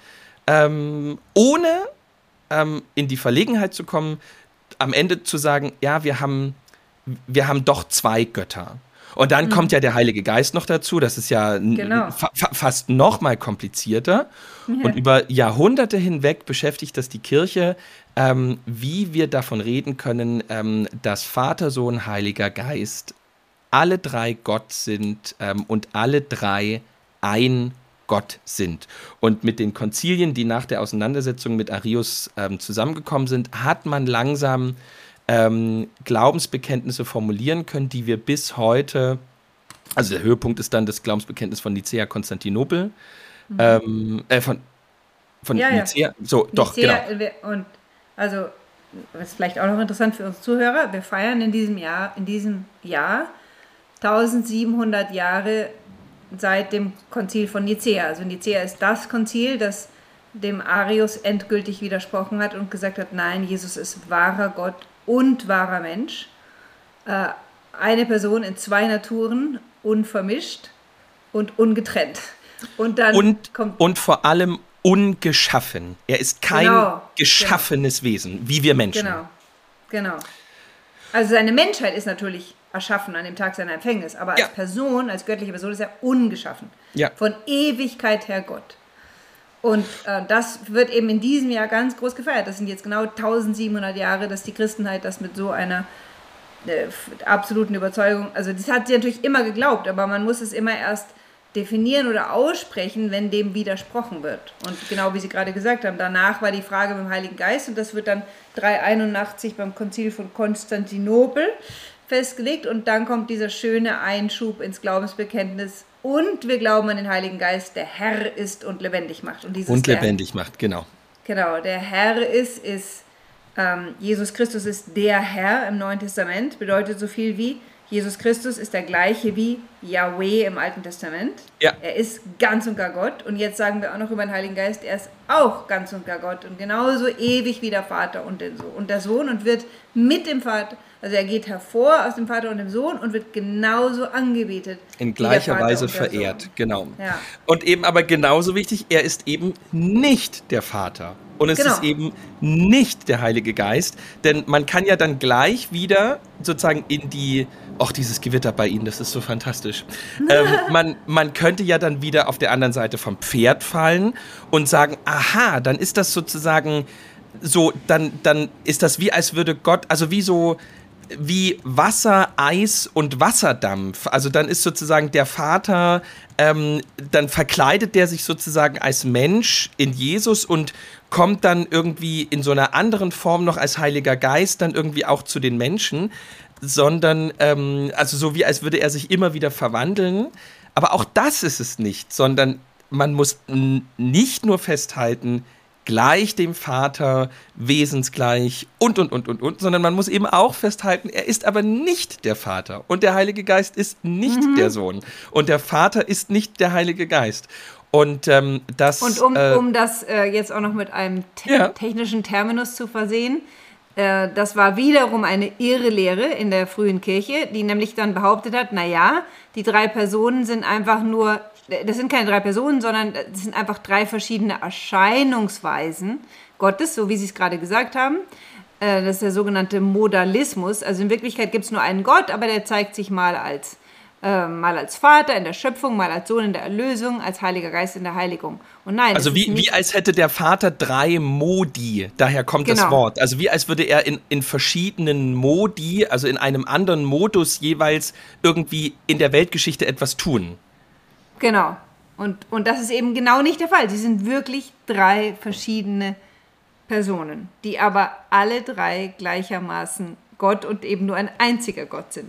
Speaker 1: ähm, ohne ähm, in die Verlegenheit zu kommen, am Ende zu sagen, ja, wir haben, wir haben doch zwei Götter. Und dann mhm. kommt ja der Heilige Geist noch dazu. Das ist ja genau. fa- fa- fast noch mal komplizierter. Ja. Und über Jahrhunderte hinweg beschäftigt das die Kirche, ähm, wie wir davon reden können, ähm, dass Vater, Sohn, Heiliger Geist alle drei Gott sind ähm, und alle drei ein Gott sind. Und mit den Konzilien, die nach der Auseinandersetzung mit Arius ähm, zusammengekommen sind, hat man langsam Ähm, Glaubensbekenntnisse formulieren können, die wir bis heute, also der Höhepunkt ist dann das Glaubensbekenntnis von Nicäa Konstantinopel, mhm. ähm, äh, von, von
Speaker 2: ja,
Speaker 1: Nicäa,
Speaker 2: ja.
Speaker 1: so, doch,
Speaker 2: Nicäa,
Speaker 1: genau.
Speaker 2: Und also, das ist vielleicht auch noch interessant für uns Zuhörer, wir feiern in diesem Jahr, in diesem Jahr tausendsiebenhundert Jahre seit dem Konzil von Nicäa. Also Nicäa ist das Konzil, das dem Arius endgültig widersprochen hat und gesagt hat, nein, Jesus ist wahrer Gott und wahrer Mensch, äh, eine Person in zwei Naturen, unvermischt und ungetrennt. Und dann
Speaker 1: und,
Speaker 2: kommt
Speaker 1: und vor allem ungeschaffen. Er ist kein
Speaker 2: genau,
Speaker 1: geschaffenes
Speaker 2: genau.
Speaker 1: Wesen, wie wir Menschen.
Speaker 2: Genau, genau. Also seine Menschheit ist natürlich erschaffen an dem Tag seiner Empfängnis, aber
Speaker 1: ja.
Speaker 2: als Person, als göttliche Person ist er ungeschaffen.
Speaker 1: Ja.
Speaker 2: Von Ewigkeit her Gott. Und äh, das wird eben in diesem Jahr ganz groß gefeiert. Das sind jetzt genau tausendsiebenhundert Jahre, dass die Christenheit das mit so einer äh, absoluten Überzeugung, also das hat sie natürlich immer geglaubt, aber man muss es immer erst definieren oder aussprechen, wenn dem widersprochen wird. Und genau wie Sie gerade gesagt haben, danach war die Frage mit dem Heiligen Geist und das wird dann dreihunderteinundachtzig beim Konzil von Konstantinopel festgelegt und dann kommt dieser schöne Einschub ins Glaubensbekenntnis. Und wir glauben an den Heiligen Geist, der Herr ist und lebendig macht. Und, dieses
Speaker 1: und lebendig
Speaker 2: der,
Speaker 1: macht, genau.
Speaker 2: Genau, der Herr ist, ist ähm, Jesus Christus ist der Herr im Neuen Testament, bedeutet so viel wie, Jesus Christus ist der gleiche wie Yahweh im Alten Testament.
Speaker 1: Ja.
Speaker 2: Er ist ganz und gar Gott. Und jetzt sagen wir auch noch über den Heiligen Geist, er ist auch ganz und gar Gott und genauso ewig wie der Vater und der Sohn, und der Sohn und wird mit dem Vater, also er geht hervor aus dem Vater und dem Sohn und wird genauso angebetet.
Speaker 1: In gleicher Weise verehrt,
Speaker 2: Sohn.
Speaker 1: genau.
Speaker 2: Ja.
Speaker 1: Und eben aber genauso wichtig, er ist eben nicht der Vater. Und es
Speaker 2: genau.
Speaker 1: ist eben nicht der Heilige Geist, denn man kann ja dann gleich wieder sozusagen in die, ach, dieses Gewitter bei Ihnen, das ist so fantastisch. ähm, man, man könnte ja dann wieder auf der anderen Seite vom Pferd fallen und sagen, aha, dann ist das sozusagen so, dann, dann ist das wie, als würde Gott, also wie so, wie Wasser, Eis und Wasserdampf. Also dann ist sozusagen der Vater, ähm, dann verkleidet der sich sozusagen als Mensch in Jesus und kommt dann irgendwie in so einer anderen Form noch als Heiliger Geist dann irgendwie auch zu den Menschen, sondern, ähm, also so wie als würde er sich immer wieder verwandeln. Aber auch das ist es nicht, sondern man muss n- nicht nur festhalten, gleich dem Vater, wesensgleich und, und, und, und, und, sondern man muss eben auch festhalten, er ist aber nicht der Vater und der Heilige Geist ist nicht mhm. der Sohn und der Vater ist nicht der Heilige Geist. Und ähm, das...
Speaker 2: Und um,
Speaker 1: äh,
Speaker 2: um das äh, jetzt auch noch mit einem te-
Speaker 1: ja.
Speaker 2: technischen Terminus zu versehen, Äh, das war wiederum eine Irrlehre in der frühen Kirche, die nämlich dann behauptet hat, naja, die drei Personen sind einfach nur, das sind keine drei Personen, sondern das sind einfach drei verschiedene Erscheinungsweisen Gottes, so wie Sie es gerade gesagt haben. Äh, das ist der sogenannte Modalismus. Also in Wirklichkeit gibt es nur einen Gott, aber der zeigt sich mal als Äh, mal als Vater in der Schöpfung, mal als Sohn in der Erlösung, als Heiliger Geist in der Heiligung. Und nein,
Speaker 1: also wie, wie als hätte der Vater drei Modi, daher kommt genau. das Wort. Also wie als würde er in, in verschiedenen Modi, also in einem anderen Modus jeweils irgendwie in der Weltgeschichte etwas tun.
Speaker 2: Genau. Und, und das ist eben genau nicht der Fall. Sie sind wirklich drei verschiedene Personen, die aber alle drei gleichermaßen Gott und eben nur ein einziger Gott sind.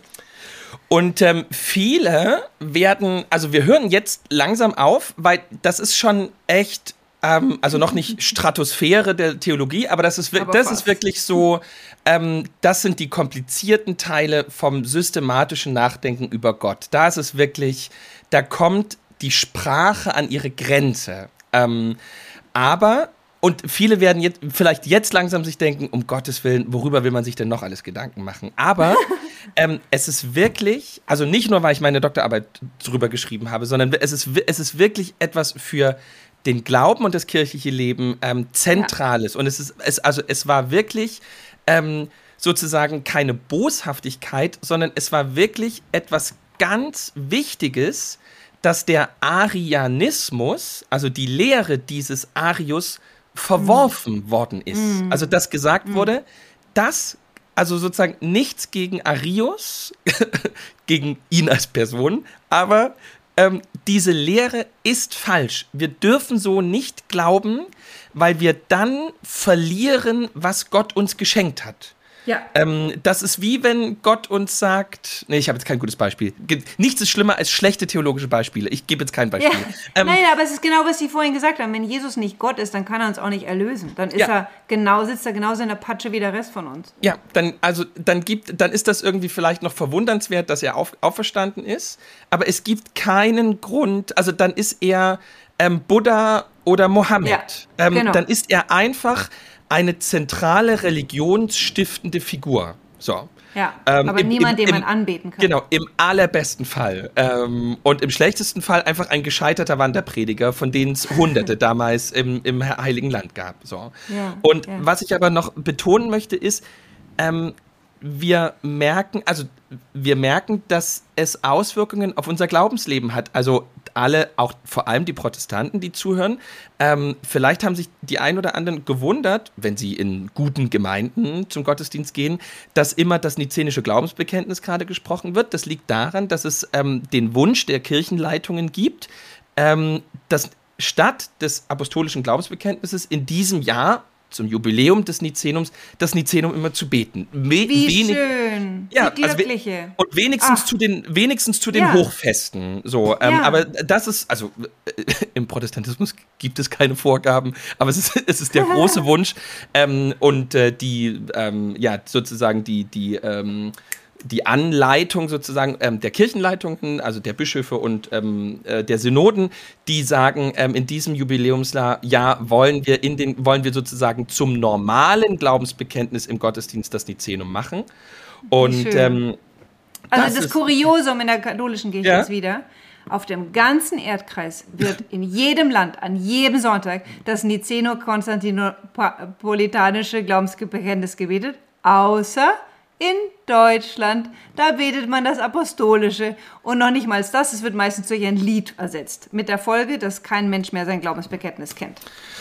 Speaker 1: Und ähm, viele werden, also wir hören jetzt langsam auf, weil das ist schon echt, ähm, also noch nicht Stratosphäre der Theologie, aber das ist, aber das ist wirklich so, ähm, das sind die komplizierten Teile vom systematischen Nachdenken über Gott. Da ist es wirklich, da kommt die Sprache an ihre Grenze. Ähm, aber... Und viele werden jetzt, vielleicht jetzt langsam sich denken, um Gottes Willen, worüber will man sich denn noch alles Gedanken machen? Aber ähm, es ist wirklich, also nicht nur, weil ich meine Doktorarbeit drüber geschrieben habe, sondern es ist, es ist wirklich etwas für den Glauben und das kirchliche Leben ähm, Zentrales. Ja. Und es ist, es, also es war wirklich ähm, sozusagen keine Boshaftigkeit, sondern es war wirklich etwas ganz Wichtiges, dass der Arianismus, also die Lehre dieses Arius, verworfen mm. worden ist. Mm. Also dass gesagt mm. wurde, dass, also sozusagen nichts gegen Arius, gegen ihn als Person, aber ähm, diese Lehre ist falsch. Wir dürfen so nicht glauben, weil wir dann verlieren, was Gott uns geschenkt hat. Ja. Ähm, das ist wie wenn Gott uns sagt, nee, ich habe jetzt kein gutes Beispiel. Nichts ist schlimmer als schlechte theologische Beispiele. Ich gebe jetzt kein Beispiel.
Speaker 2: Ja. Ähm, Nein, aber es ist genau, was Sie vorhin gesagt haben. Wenn Jesus nicht Gott ist, dann kann er uns auch nicht erlösen. Dann ist ja. er genau, sitzt er genauso in der Patsche wie der Rest von uns.
Speaker 1: Ja, dann, also, dann, gibt, dann ist das irgendwie vielleicht noch verwundernswert, dass er auf, auferstanden ist. Aber es gibt keinen Grund, also dann ist er ähm, Buddha oder Mohammed. Ja, ähm, genau. Dann ist er einfach eine zentrale religionsstiftende Figur. So.
Speaker 2: Ja, ähm, aber im, niemand, im, den man im, anbeten kann.
Speaker 1: Genau, im allerbesten Fall. Ähm, und im schlechtesten Fall einfach ein gescheiterter Wanderprediger, von denen es Hunderte damals im, im Heiligen Land gab. So. Ja, und ja. was ich aber noch betonen möchte, ist, ähm, wir merken, also wir merken, dass es Auswirkungen auf unser Glaubensleben hat. Also alle, auch vor allem die Protestanten, die zuhören, ähm, vielleicht haben sich die ein oder anderen gewundert, wenn sie in guten Gemeinden zum Gottesdienst gehen, dass immer das nizenische Glaubensbekenntnis gerade gesprochen wird. Das liegt daran, dass es ähm, den Wunsch der Kirchenleitungen gibt, ähm, dass statt des apostolischen Glaubensbekenntnisses in diesem Jahr zum Jubiläum des Nizenums, das Nizenum immer zu beten.
Speaker 2: We- Wie wenig, schön.
Speaker 1: Ja, die also we- und wenigstens Ach. zu den, wenigstens zu den ja. Hochfesten. So, ähm, ja. Aber das ist, also äh, im Protestantismus gibt es keine Vorgaben, aber es ist, es ist der große Wunsch ähm, und äh, die, ähm, ja, sozusagen die, die, ähm, die Anleitung sozusagen ähm, der Kirchenleitungen, also der Bischöfe und ähm, äh, der Synoden, die sagen, ähm, in diesem Jubiläumsjahr ja, wollen wir in den, wollen wir sozusagen zum normalen Glaubensbekenntnis im Gottesdienst das Nizenum machen. Und ähm,
Speaker 2: also das, das Kuriosum in der katholischen Kirche ja? ist wieder, auf dem ganzen Erdkreis wird in jedem Land, an jedem Sonntag, das Niceno-Konstantinopolitanische Glaubensbekenntnis gebetet, außer in Deutschland, da betet man das Apostolische und noch nicht mal das, es wird meistens durch ein Lied ersetzt. Mit der Folge, dass kein Mensch mehr sein Glaubensbekenntnis kennt.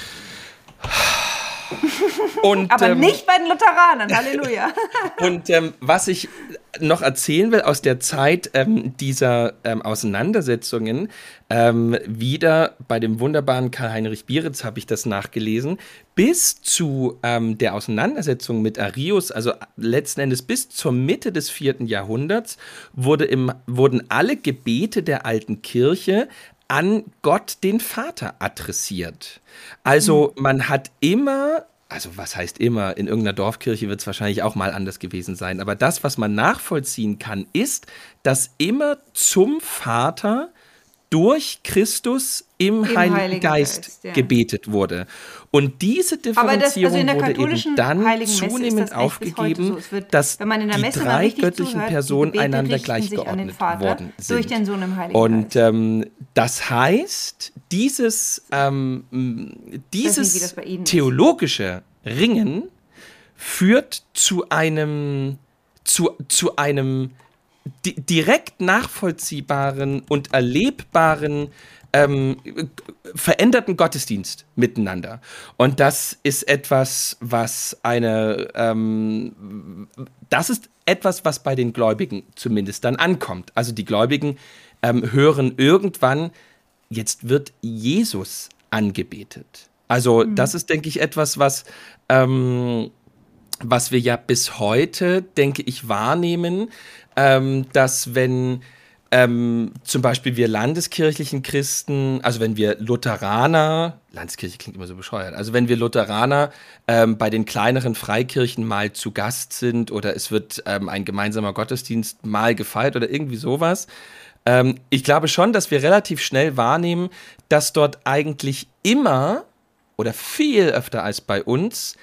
Speaker 2: Und, aber ähm, nicht bei den Lutheranern, Halleluja.
Speaker 1: Und ähm, was ich noch erzählen will aus der Zeit ähm, dieser ähm, Auseinandersetzungen, ähm, wieder bei dem wunderbaren Karl-Heinrich Bieritz habe ich das nachgelesen, bis zu ähm, der Auseinandersetzung mit Arius, also letzten Endes bis zur Mitte des vierten Jahrhunderts, wurde im, wurden alle Gebete der alten Kirche an Gott, den Vater, adressiert. Also man hat immer, also was heißt immer, in irgendeiner Dorfkirche wird es wahrscheinlich auch mal anders gewesen sein, aber das, was man nachvollziehen kann, ist, dass immer zum Vater durch Christus im,
Speaker 2: Im
Speaker 1: Heiligen,
Speaker 2: Heiligen
Speaker 1: Geist,
Speaker 2: Geist, ja.
Speaker 1: gebetet wurde. Und diese Differenzierung
Speaker 2: Aber das, also
Speaker 1: wurde eben dann
Speaker 2: Heiligen Messe
Speaker 1: zunehmend
Speaker 2: ist das
Speaker 1: aufgegeben,
Speaker 2: so. Es wird,
Speaker 1: dass
Speaker 2: wenn man in der
Speaker 1: die
Speaker 2: Messe
Speaker 1: drei
Speaker 2: richtig
Speaker 1: göttlichen
Speaker 2: zuhört,
Speaker 1: Personen
Speaker 2: die Gebete
Speaker 1: einander
Speaker 2: richten sich an den
Speaker 1: gleichgeordnet
Speaker 2: Vater
Speaker 1: worden sind.
Speaker 2: durch den Sohn im Heiligen
Speaker 1: Und
Speaker 2: Geist.
Speaker 1: ähm, das heißt, dieses, ähm, dieses
Speaker 2: nicht, wie das bei Ihnen ist.
Speaker 1: theologische Ringen führt zu einem, zu, zu einem di- direkt nachvollziehbaren und erlebbaren ähm, veränderten Gottesdienst miteinander. Und das ist etwas, was eine, ähm, das ist etwas, was bei den Gläubigen zumindest dann ankommt. Also die Gläubigen ähm, hören irgendwann, jetzt wird Jesus angebetet. Also mhm. das ist, denke ich, etwas, was, ähm, was wir ja bis heute, denke ich, wahrnehmen, ähm, dass wenn Ähm, zum Beispiel wir landeskirchlichen Christen, also wenn wir Lutheraner, Landeskirche klingt immer so bescheuert, also wenn wir Lutheraner ähm, bei den kleineren Freikirchen mal zu Gast sind oder es wird ähm, ein gemeinsamer Gottesdienst mal gefeiert oder irgendwie sowas, ähm, ich glaube schon, dass wir relativ schnell wahrnehmen, dass dort eigentlich immer oder viel öfter als bei uns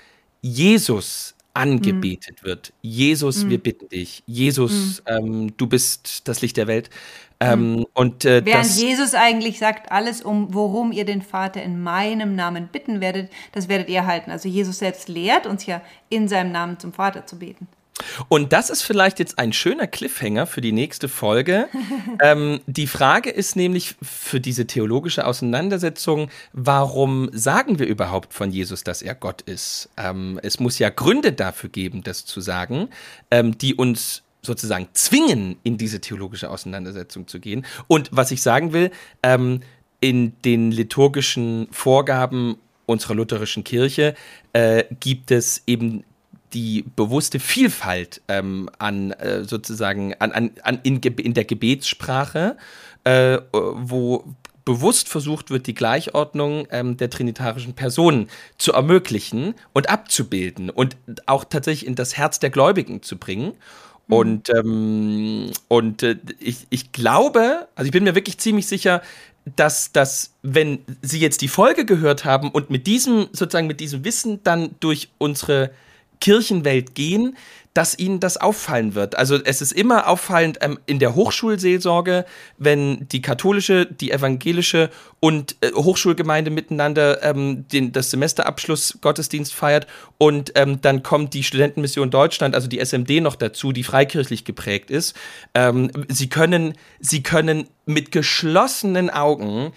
Speaker 1: Jesus angebetet mm. wird. Jesus, mm. wir bitten dich. Jesus, mm. ähm, du bist das Licht der Welt. Ähm, mm. und, äh,
Speaker 2: Während
Speaker 1: das,
Speaker 2: Jesus eigentlich sagt, alles, um worum ihr den Vater in meinem Namen bitten werdet, das werdet ihr erhalten. Also Jesus selbst lehrt uns ja, in seinem Namen zum Vater zu beten.
Speaker 1: Und das ist vielleicht jetzt ein schöner Cliffhanger für die nächste Folge. ähm, die Frage ist nämlich für diese theologische Auseinandersetzung, warum sagen wir überhaupt von Jesus, dass er Gott ist? Ähm, es muss ja Gründe dafür geben, das zu sagen, ähm, die uns sozusagen zwingen, in diese theologische Auseinandersetzung zu gehen. Und was ich sagen will, ähm, in den liturgischen Vorgaben unserer lutherischen Kirche äh, gibt es eben die bewusste Vielfalt ähm, an äh, sozusagen an, an, an in, in der Gebetssprache, äh, wo bewusst versucht wird, die Gleichordnung ähm, der trinitarischen Personen zu ermöglichen und abzubilden und auch tatsächlich in das Herz der Gläubigen zu bringen. Mhm. Und, ähm, und äh, ich, ich glaube, also ich bin mir wirklich ziemlich sicher, dass, dass, wenn Sie jetzt die Folge gehört haben und mit diesem, sozusagen mit diesem Wissen dann durch unsere Kirchenwelt gehen, dass ihnen das auffallen wird. Also es ist immer auffallend ähm, in der Hochschulseelsorge, wenn die katholische, die evangelische und äh, Hochschulgemeinde miteinander ähm, den, das Semesterabschluss Gottesdienst feiert und ähm, dann kommt die Studentenmission Deutschland, also die S M D noch dazu, die freikirchlich geprägt ist. Ähm, sie können, sie können mit geschlossenen Augen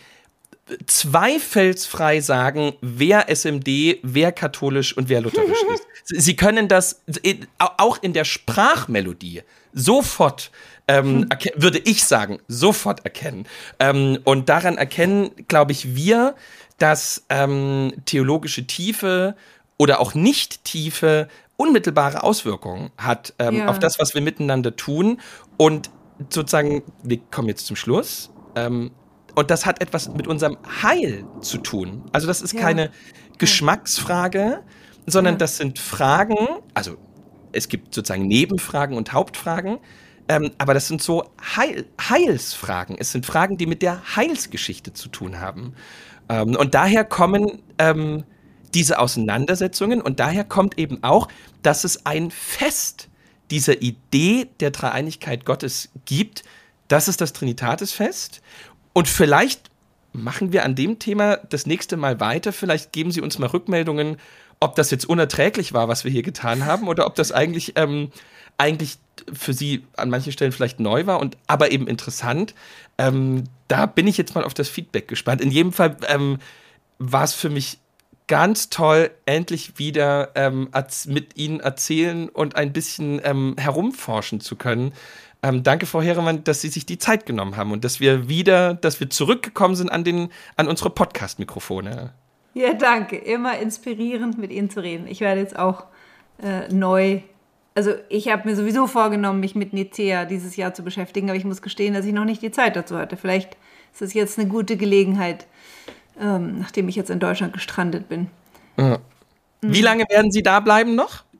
Speaker 1: zweifelsfrei sagen, wer S M D, wer katholisch und wer lutherisch ist. Sie können das auch in der Sprachmelodie sofort, ähm, erke- würde ich sagen, sofort erkennen. Ähm, und daran erkennen, glaube ich, wir, dass ähm, theologische Tiefe oder auch Nicht-Tiefe unmittelbare Auswirkungen hat ähm,
Speaker 2: Ja.
Speaker 1: auf das, was wir miteinander tun. Und sozusagen, wir kommen jetzt zum Schluss, ähm, und das hat etwas mit unserem Heil zu tun. Also das ist
Speaker 2: Ja.
Speaker 1: keine Geschmacksfrage, sondern
Speaker 2: Ja.
Speaker 1: das sind Fragen, also es gibt sozusagen Nebenfragen und Hauptfragen, ähm, aber das sind so Heil, Heilsfragen. Es sind Fragen, die mit der Heilsgeschichte zu tun haben. Ähm, und daher kommen ähm, diese Auseinandersetzungen und daher kommt eben auch, dass es ein Fest dieser Idee der Dreieinigkeit Gottes gibt. Das ist das Trinitatisfest. Und vielleicht machen wir an dem Thema das nächste Mal weiter. Vielleicht geben Sie uns mal Rückmeldungen, ob das jetzt unerträglich war, was wir hier getan haben, oder ob das eigentlich, ähm, eigentlich für Sie an manchen Stellen vielleicht neu war, und aber eben interessant. Ähm, da bin ich jetzt mal auf das Feedback gespannt. In jedem Fall ähm, war es für mich ganz toll, endlich wieder ähm, mit Ihnen erzählen und ein bisschen ähm, herumforschen zu können. Ähm, danke, Frau Heeremann, dass Sie sich die Zeit genommen haben und dass wir wieder, dass wir zurückgekommen sind an, den, an unsere Podcast-Mikrofone.
Speaker 2: Ja, danke. Immer inspirierend, mit Ihnen zu reden. Ich werde jetzt auch äh, neu, also ich habe mir sowieso vorgenommen, mich mit Nicäa dieses Jahr zu beschäftigen, aber ich muss gestehen, dass ich noch nicht die Zeit dazu hatte. Vielleicht ist es jetzt eine gute Gelegenheit, ähm, nachdem ich jetzt in Deutschland gestrandet bin.
Speaker 1: Ja. Wie lange werden Sie da bleiben noch?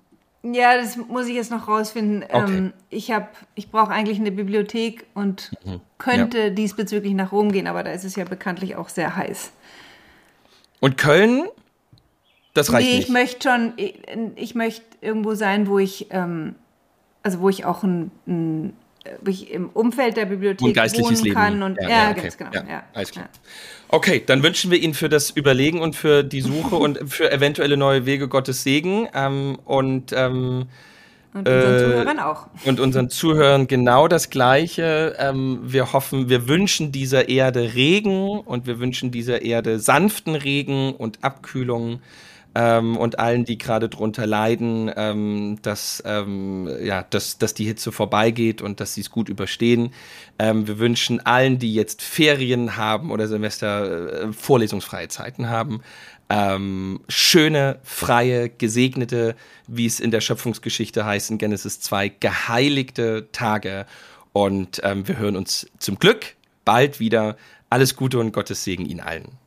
Speaker 2: Ja, das muss ich jetzt noch rausfinden.
Speaker 1: Okay.
Speaker 2: Ähm, ich hab, ich brauche eigentlich eine Bibliothek und
Speaker 1: Mhm.
Speaker 2: könnte
Speaker 1: Ja.
Speaker 2: diesbezüglich nach Rom gehen, aber da ist es ja bekanntlich auch sehr heiß.
Speaker 1: Und Köln, das reicht
Speaker 2: Nee,
Speaker 1: nicht.
Speaker 2: ich möchte schon, ich, ich möchte irgendwo sein, wo ich, ähm, also wo ich auch ein, ein, wo ich im Umfeld der
Speaker 1: Und
Speaker 2: Bibliothek
Speaker 1: geistliches
Speaker 2: wohnen
Speaker 1: Leben.
Speaker 2: kann. Und,
Speaker 1: Ja,
Speaker 2: ja,
Speaker 1: ja, okay.
Speaker 2: ganz genau.
Speaker 1: Ja,
Speaker 2: Ja,
Speaker 1: alles klar.
Speaker 2: ja.
Speaker 1: Okay, dann wünschen wir Ihnen für das Überlegen und für die Suche und für eventuelle neue Wege Gottes Segen. Ähm, und ähm,
Speaker 2: Und unseren
Speaker 1: äh,
Speaker 2: Zuhörern auch.
Speaker 1: und unseren Zuhörern genau das Gleiche. Ähm, wir hoffen, wir wünschen dieser Erde Regen und wir wünschen dieser Erde sanften Regen und Abkühlung. Ähm, und allen, die gerade drunter leiden, ähm, dass, ähm, ja, dass, dass die Hitze vorbeigeht und dass sie es gut überstehen. Ähm, wir wünschen allen, die jetzt Ferien haben oder Semester äh, vorlesungsfreie Zeiten haben, ähm, schöne, freie, gesegnete, wie es in der Schöpfungsgeschichte heißt, in Genesis zwei, geheiligte Tage. Und ähm, wir hören uns zum Glück bald wieder. Alles Gute und Gottes Segen Ihnen allen.